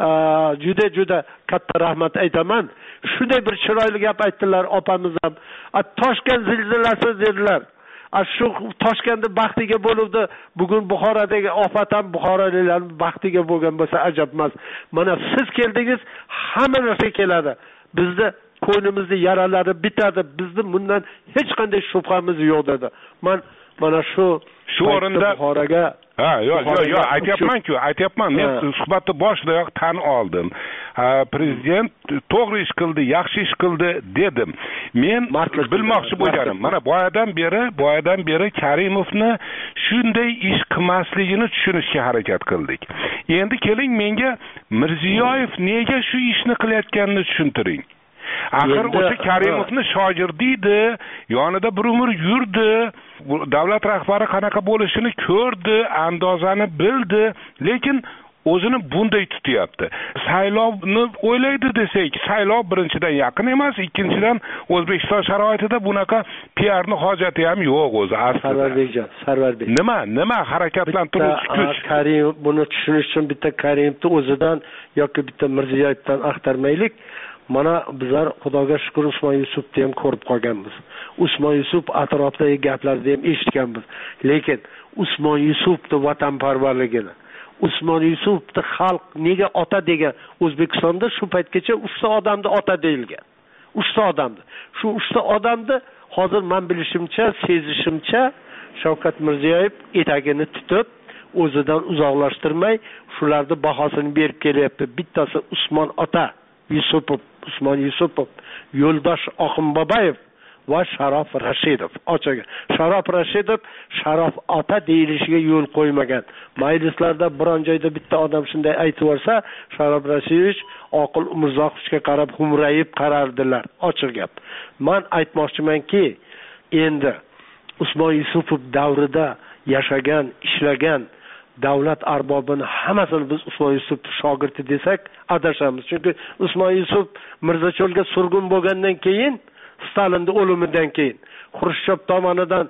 juda juda katta rahmat aytaman. Shunday bir chiroyli gap aytdilar opamiz ham. Toshkent zilzilasi dedilar. Shu Toshkentda baxtiga bo'luvdi. Bugun Buxorodagi ofat ham buxoroliklarning baxtiga bo'lgan bo'lsa ajab emas. Mana siz keldingiz, hamma narsa keladi. Bizni ko'nglimizni yaralari bitadi. Bizni bundan hech qanday shubhamiz yo'q dedi. Men mana shu shu o'rinda Buxoroga ha, yo'q, yo'q, yo'q, aytayapman-ku, aytayapman. Men suhbatni boshidayoq tan oldim. Prezident to'g'ri ish qildi, yaxshi ish qildi dedim. Men bilmoqchi bo'lganim, mana boyadan beri, boyadan beri Karimovni shunday ish qilmasligini tushunishga harakat qildik. Endi keling menga Mirziyoyev nega shu ishni qilayotganini tushuntiring. Axir o'sha Karimovni shogirdi edi, yonida bir umr yurdi, davlat rahbari qanaqa bo'lishini ko'rdi, andozani bildi, lekin o'zini bunday tutyapti. Saylovni o'ylaydi desak, saylov birinchidan yaqin emas, ikkinchidan O'zbekiston sharoitida bunaqa P R ni hojati ham yo'q o'zi aslida. Sarvarbekjon, Sarvarbek. Nima, nima harakatlantiruvchi kuch? Karimov buni tushunish uchun bitta Karimovni o'zidan yoki bitta Mirziyoyevdan axtarmaylik. Mana bizlar Xudoga shukr Usmon Yusufni ham ko'rib qolganmiz. Usmon Yusuf atrofidagi gaplarni ham eshitganmiz. Lekin Usmon Yusufni vatanparvarligini, Usmon Yusufni xalq nega ota degan, O'zbekistonda shu paytgacha uchta odamni ota deyilgan. uchta odamni. Shu uchta odamni hozir men bilishimcha, sezishimcha Shavkat Mirziyoyev etagini tutib, o'zidan uzoqlashtirmay, shularning bahosini berib kelyapti. Bittasi Usmon ota Yusupov, Usmon Yusupov, Yo'ldosh Oxunboboyev va Sharof Rashidov. Ochiq. Sharof Rashidov Sharof ota deyilishiga yo'l qo'ymagan. Majlislarda biron joyda bitta odam shunday aytib olsa, Sharof Rashidovich Oqil Umurzoqovga qarab humrayib qarardilar. Ochiq gap. Men aytmoqchimanki, endi Usmon Yusupov davrida yashagan, ishlagan davlat arbobini hammasini biz Usmon Yusuf shogirdi desak adashamiz. Chunki Usmon Yusuf Mirzacho'lga surgun bo'lgandan keyin, Stalinning o'limidan keyin, Xrushchev tomonidan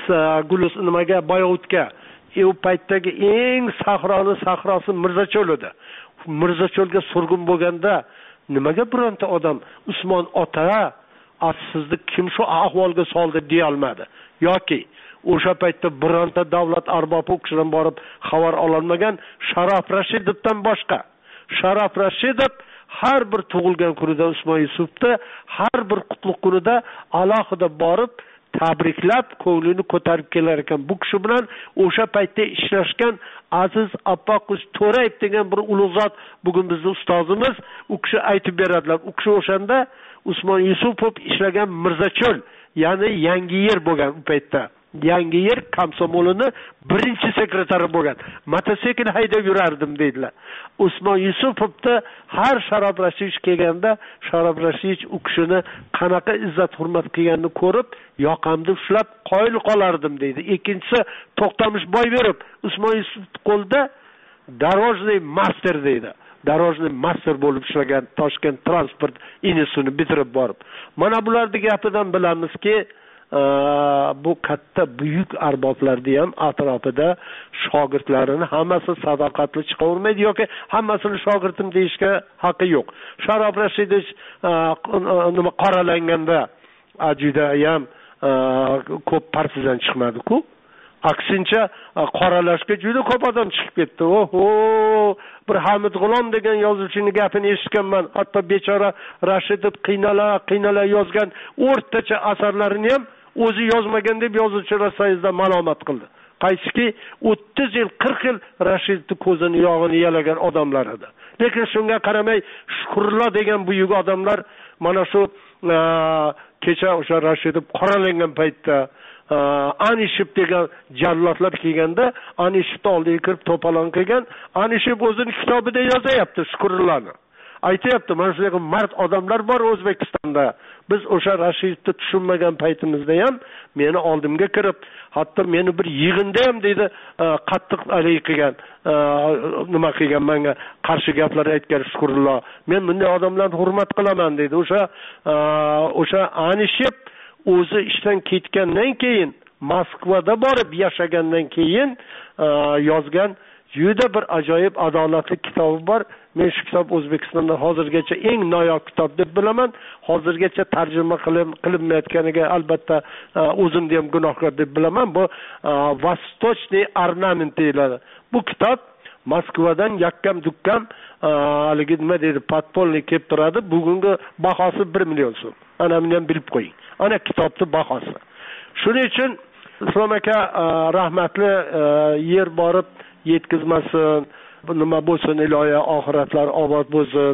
Gulus nimaga Boyovutga, u paytdagi eng sahroni sahrosi Mirzacho'l edi. Mirzacho'lga surgun bo'lganda nimaga bironta odam Usmon ota sizni kim shu ahvolga soldi deya olmadi yoki o'sha paytda bironta davlat arbobi o'qishdan borib xabar ololmagan Sharof Rashidovdan boshqa. Sharof Rashidov har bir tug'ilgan kunida Usmon Yusufni har bir qutlug' kunida alohida borib tabriklab, ko'nglini ko'tarib kelar ekan. Bu kishi bilan o'sha paytda ishlashgan Aziz Appoquz To'rayev degan bir ulug' zot bugun bizning ustozimiz, u kishi aytib beradilar. U kishi o'shanda Usmon Yusupov ishlagan Mirzacho'l, ya'ni Yangi Yer bo'lgan u paytda. Yangi Yer komsomolini birinchi sekretari bo'lgan. Mototsikl haydab yurardim deydilar. Usmon Yusupovda har Sharof Rashidovich kelganda Sharof Rashidovich u kishini qanaqa izzat hurmat qilganini ko'rib, yoqamni ushlab qoyil qolardim deydi. Ikkinchisi To'xtamish Boyberov Usmon Yusuf qo'lda Darvojniy master deydi. darojniy master bo'lib ishlagan, Toshkent transport institutini bitirib borib. Mana bularning gapidan bilamizki, bu katta buyuk arboblarni ham atrofida shogirdlarini hammasi sadoqatli chiqavermaydi yoki hammasini shogirdim deyishga haqqi yo'q. Sharof Rashidovich nima qoralanganda juda ham ko'p partizan chiqmadi-ku. Aksincha qoralashga juda ko'p odam chiqib ketdi. Oho, bir Hamid G'ulom degan yozuvchining gapini eshitganman. Hatto bechora Rashidov qiynala, qiynala yozgan o'rtacha asarlarini ham o'zi yozmagan deb yozuvchilar sayzida malomat qildi. Qaysiki o'ttiz yil, qirq yil Rashidovning ko'zini yog'ini yalagan odamlar edi. Lekin shunga qaramay Shukurullo degan buyuk odamlar mana shu kecha o'sha Rashidov qoralangan paytda Anishib degan jallodlar kelganda Anishibni oldiga kirib to'polon qilgan, Anishib o'zining kitobida yozayapti Shukurullohni. Aytayapti, mana shunday mard odamlar bor O'zbekistonda. Biz o'sha Rashidovni tushunmagan paytimizda ham meni oldimga kirib, hatto meni bir yig'inda ham deydi, qattiq alay qilgan, nima qilgan, menga qarshi gaplar aytgan Shukurulloh. Men bunday odamlarni hurmat qilaman deydi. O'sha o'sha Anishib o'zi ishdan ketgandan keyin Moskvada borib yashagandan keyin yozgan juda bir ajoyib adolatli kitobi bor. Men shu kitob O'zbekistonda hozirgacha eng noyob kitob deb bilaman. Hozirgacha tarjima qilinmayotganiga albatta o'zimni ham gunohkor deb bilaman. Bu Vostochniy ornament deyiladi. Bu kitob Moskvadan yakkam dukkam haligi nima deydi, podpolniy kelib turadi. Bugungi bahosi bir million so'm. Ana buni ham bilib qo'ying. Ana kitobning bahosi. Shuning uchun Islom aka rahmatli yer borib yetkazmasin, nima bo'lsin, ilohiy oxiratlar obod bo'lsin,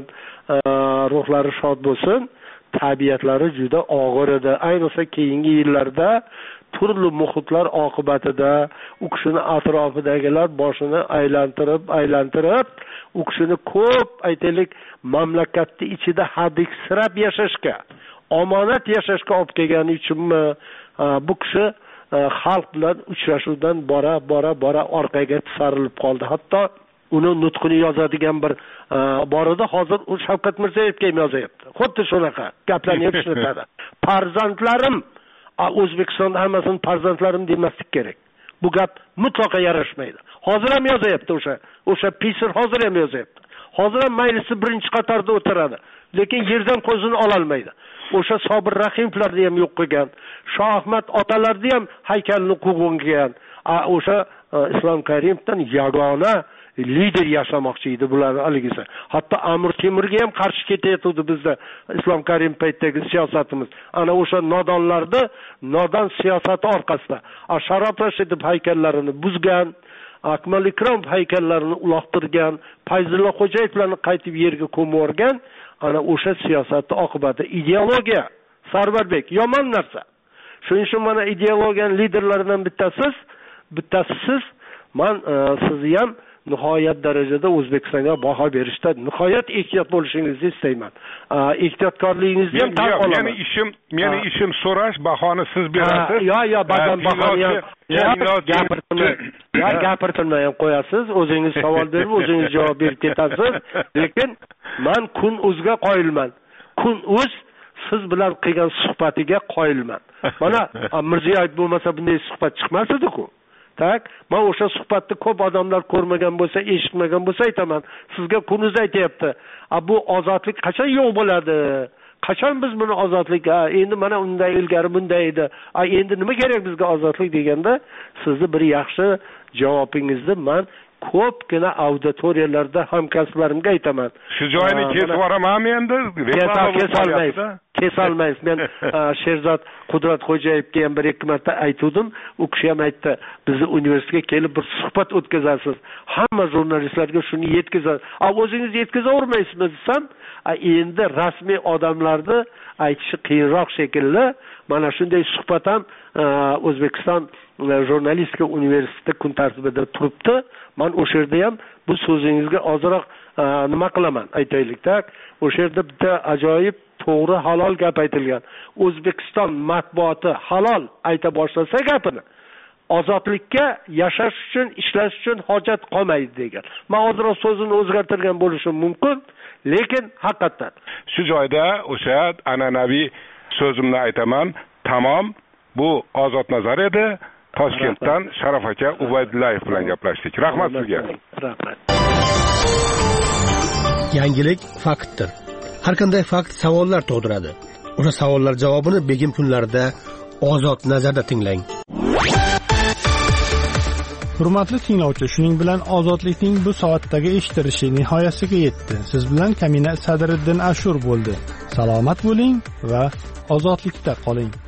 ruhlari shod bo'lsin. Tabiatlari juda og'ir edi. Ayniqsa keyingi yillarda turli muhitlar oqibatida u kishini atrofidagilar boshini aylantirib, aylantirib, u kishini ko'p aytaylik mamlakatning ichida hadiksirab yashashga, omonat yashashga olib kelgani uchunmi bu kishi xalq bilan uchrashuvdan bora bora bora orqaga tisarilib qoldi. Hatto uni nutqini yozadigan bir bor edi. Hozir u Shavkat Mirziyoyevga ham yozyapti. Xuddi shunaqa gaplarni ishlatadi. Farzandlarim, O'zbekistonda hammasini farzandlarim demaslik kerak. Bu gap mutlaqo yarashmaydi. Hozir ham yozyapti o'sha. O'sha Pisir hozir ham yozyapti. Hozir ham majlisda birinchi qatorda o'tiradi, lekin yerdan ko'zini ola olmaydi. O'sha Sobir Rahimovlarni ham yo'q qilgan, Shoh Ahmad otalarni ham haykalini qo'ygan. O'sha Islom Karimovdan yagona lider yashamoqchi edi bular haligisi. Hatto Amir Temurga ham qarshi ketayotdi bizda Islom Karimov paytdagi siyosatimiz. Ana o'sha nodonlarni, nodon siyosati orqasida Sharof Rashidov haykallarini buzgan, Akmal Ikrom haykallarini uloqtirgan, Fayzulla Xo'jayevlarni qaytib yerga ko'mib ana o'sha siyosatning oqibati ideologiya. Sarvarbek yomon narsa. Shuning uchun mana ideologiyaning liderlaridan bittasiz, bittasiz men sizni ham nihoyat darajada O'zbekistonga baho berishda nihoyat ehtiyot bo'lishingizni istayman. Ehtiyotkorligingizni ham tan olaman. Meni ishim, meni ishim so'rash, bahoni siz berasiz. Yo, yo, ba'zan bahoni ham gapirtirmay, yo gapirtirmay ham qo'yasiz. O'zingiz savol berib, o'zingiz javob berib ketasiz. Lekin men kun o'zga qoyilman. Kun o'z siz bilan qilgan suhbatiga qoyilman. Mana Mirziyoyev bo'lmasa bunday suhbat chiqmas edi-ku. Tak, men o'sha suhbatni ko'p odamlar ko'rmagan bo'lsa, eshitmagan bo'lsa aytaman. Sizga kunuz aytayapti. A bu ozodlik qachon yo'q bo'ladi? Qachon biz buni ozodlik, endi mana unday ilgari bunday edi. A endi nima kerak bizga ozodlik deganda, sizni bir yaxshi javobingizni men ko'pgina auditoriyalarda hamkasblarimga aytaman. Shu joyini kesib yuboramanmi endi? Kesolmaysiz. Kesolmaysiz. Men Sherzod Qudratxo'jayevga ham bir ikki marta aytdim. U kishi ham aytdi, bizni universitetga kelib bir suhbat o'tkazasiz. Hamma jurnalistlarga shuni yetkazasiz. A o'zingiz yetkazavermaysizmi desam, endi rasmiy odamlarni aytishi qiyinroq shekilli. Mana shunday suhbat ham O'zbekiston jurnalistika universiteti kun tartibida turibdi. Men o'sha yerda ham bu so'zingizga ozroq nima qilaman aytaylikda. O'sha yerda bitta ajoyib to'g'ri halol gap aytilgan. O'zbekiston matbuoti halol ayta boshlasa gapini, ozodlikka yashash uchun, ishlash uchun hojat qolmaydi degan. Men hozir so'zini o'zgartirgan bo'lishim mumkin, lekin haqiqatan shu joyda o'sha an'anaviy so'zimni aytaman. Tamom, bu Ozod Nazar edi. Toshkentdan Sharaf aka Ubaydullayev bilan gaplashdik. Rahmat sizga. Rahmat. Yangilik faktdir. Har qanday fakt savollar tug'diradi. O'sha savollar javobini Begim kunlarida Ozod Nazarda tinglang. Hurmatli tinglovchi, shuning bilan Ozodlikning bu soatdagi eshittirishi nihoyasiga yetdi. Siz bilan Kamina Sadriddin Ashur bo'ldi. Salomat bo'ling va ozodlikda qoling.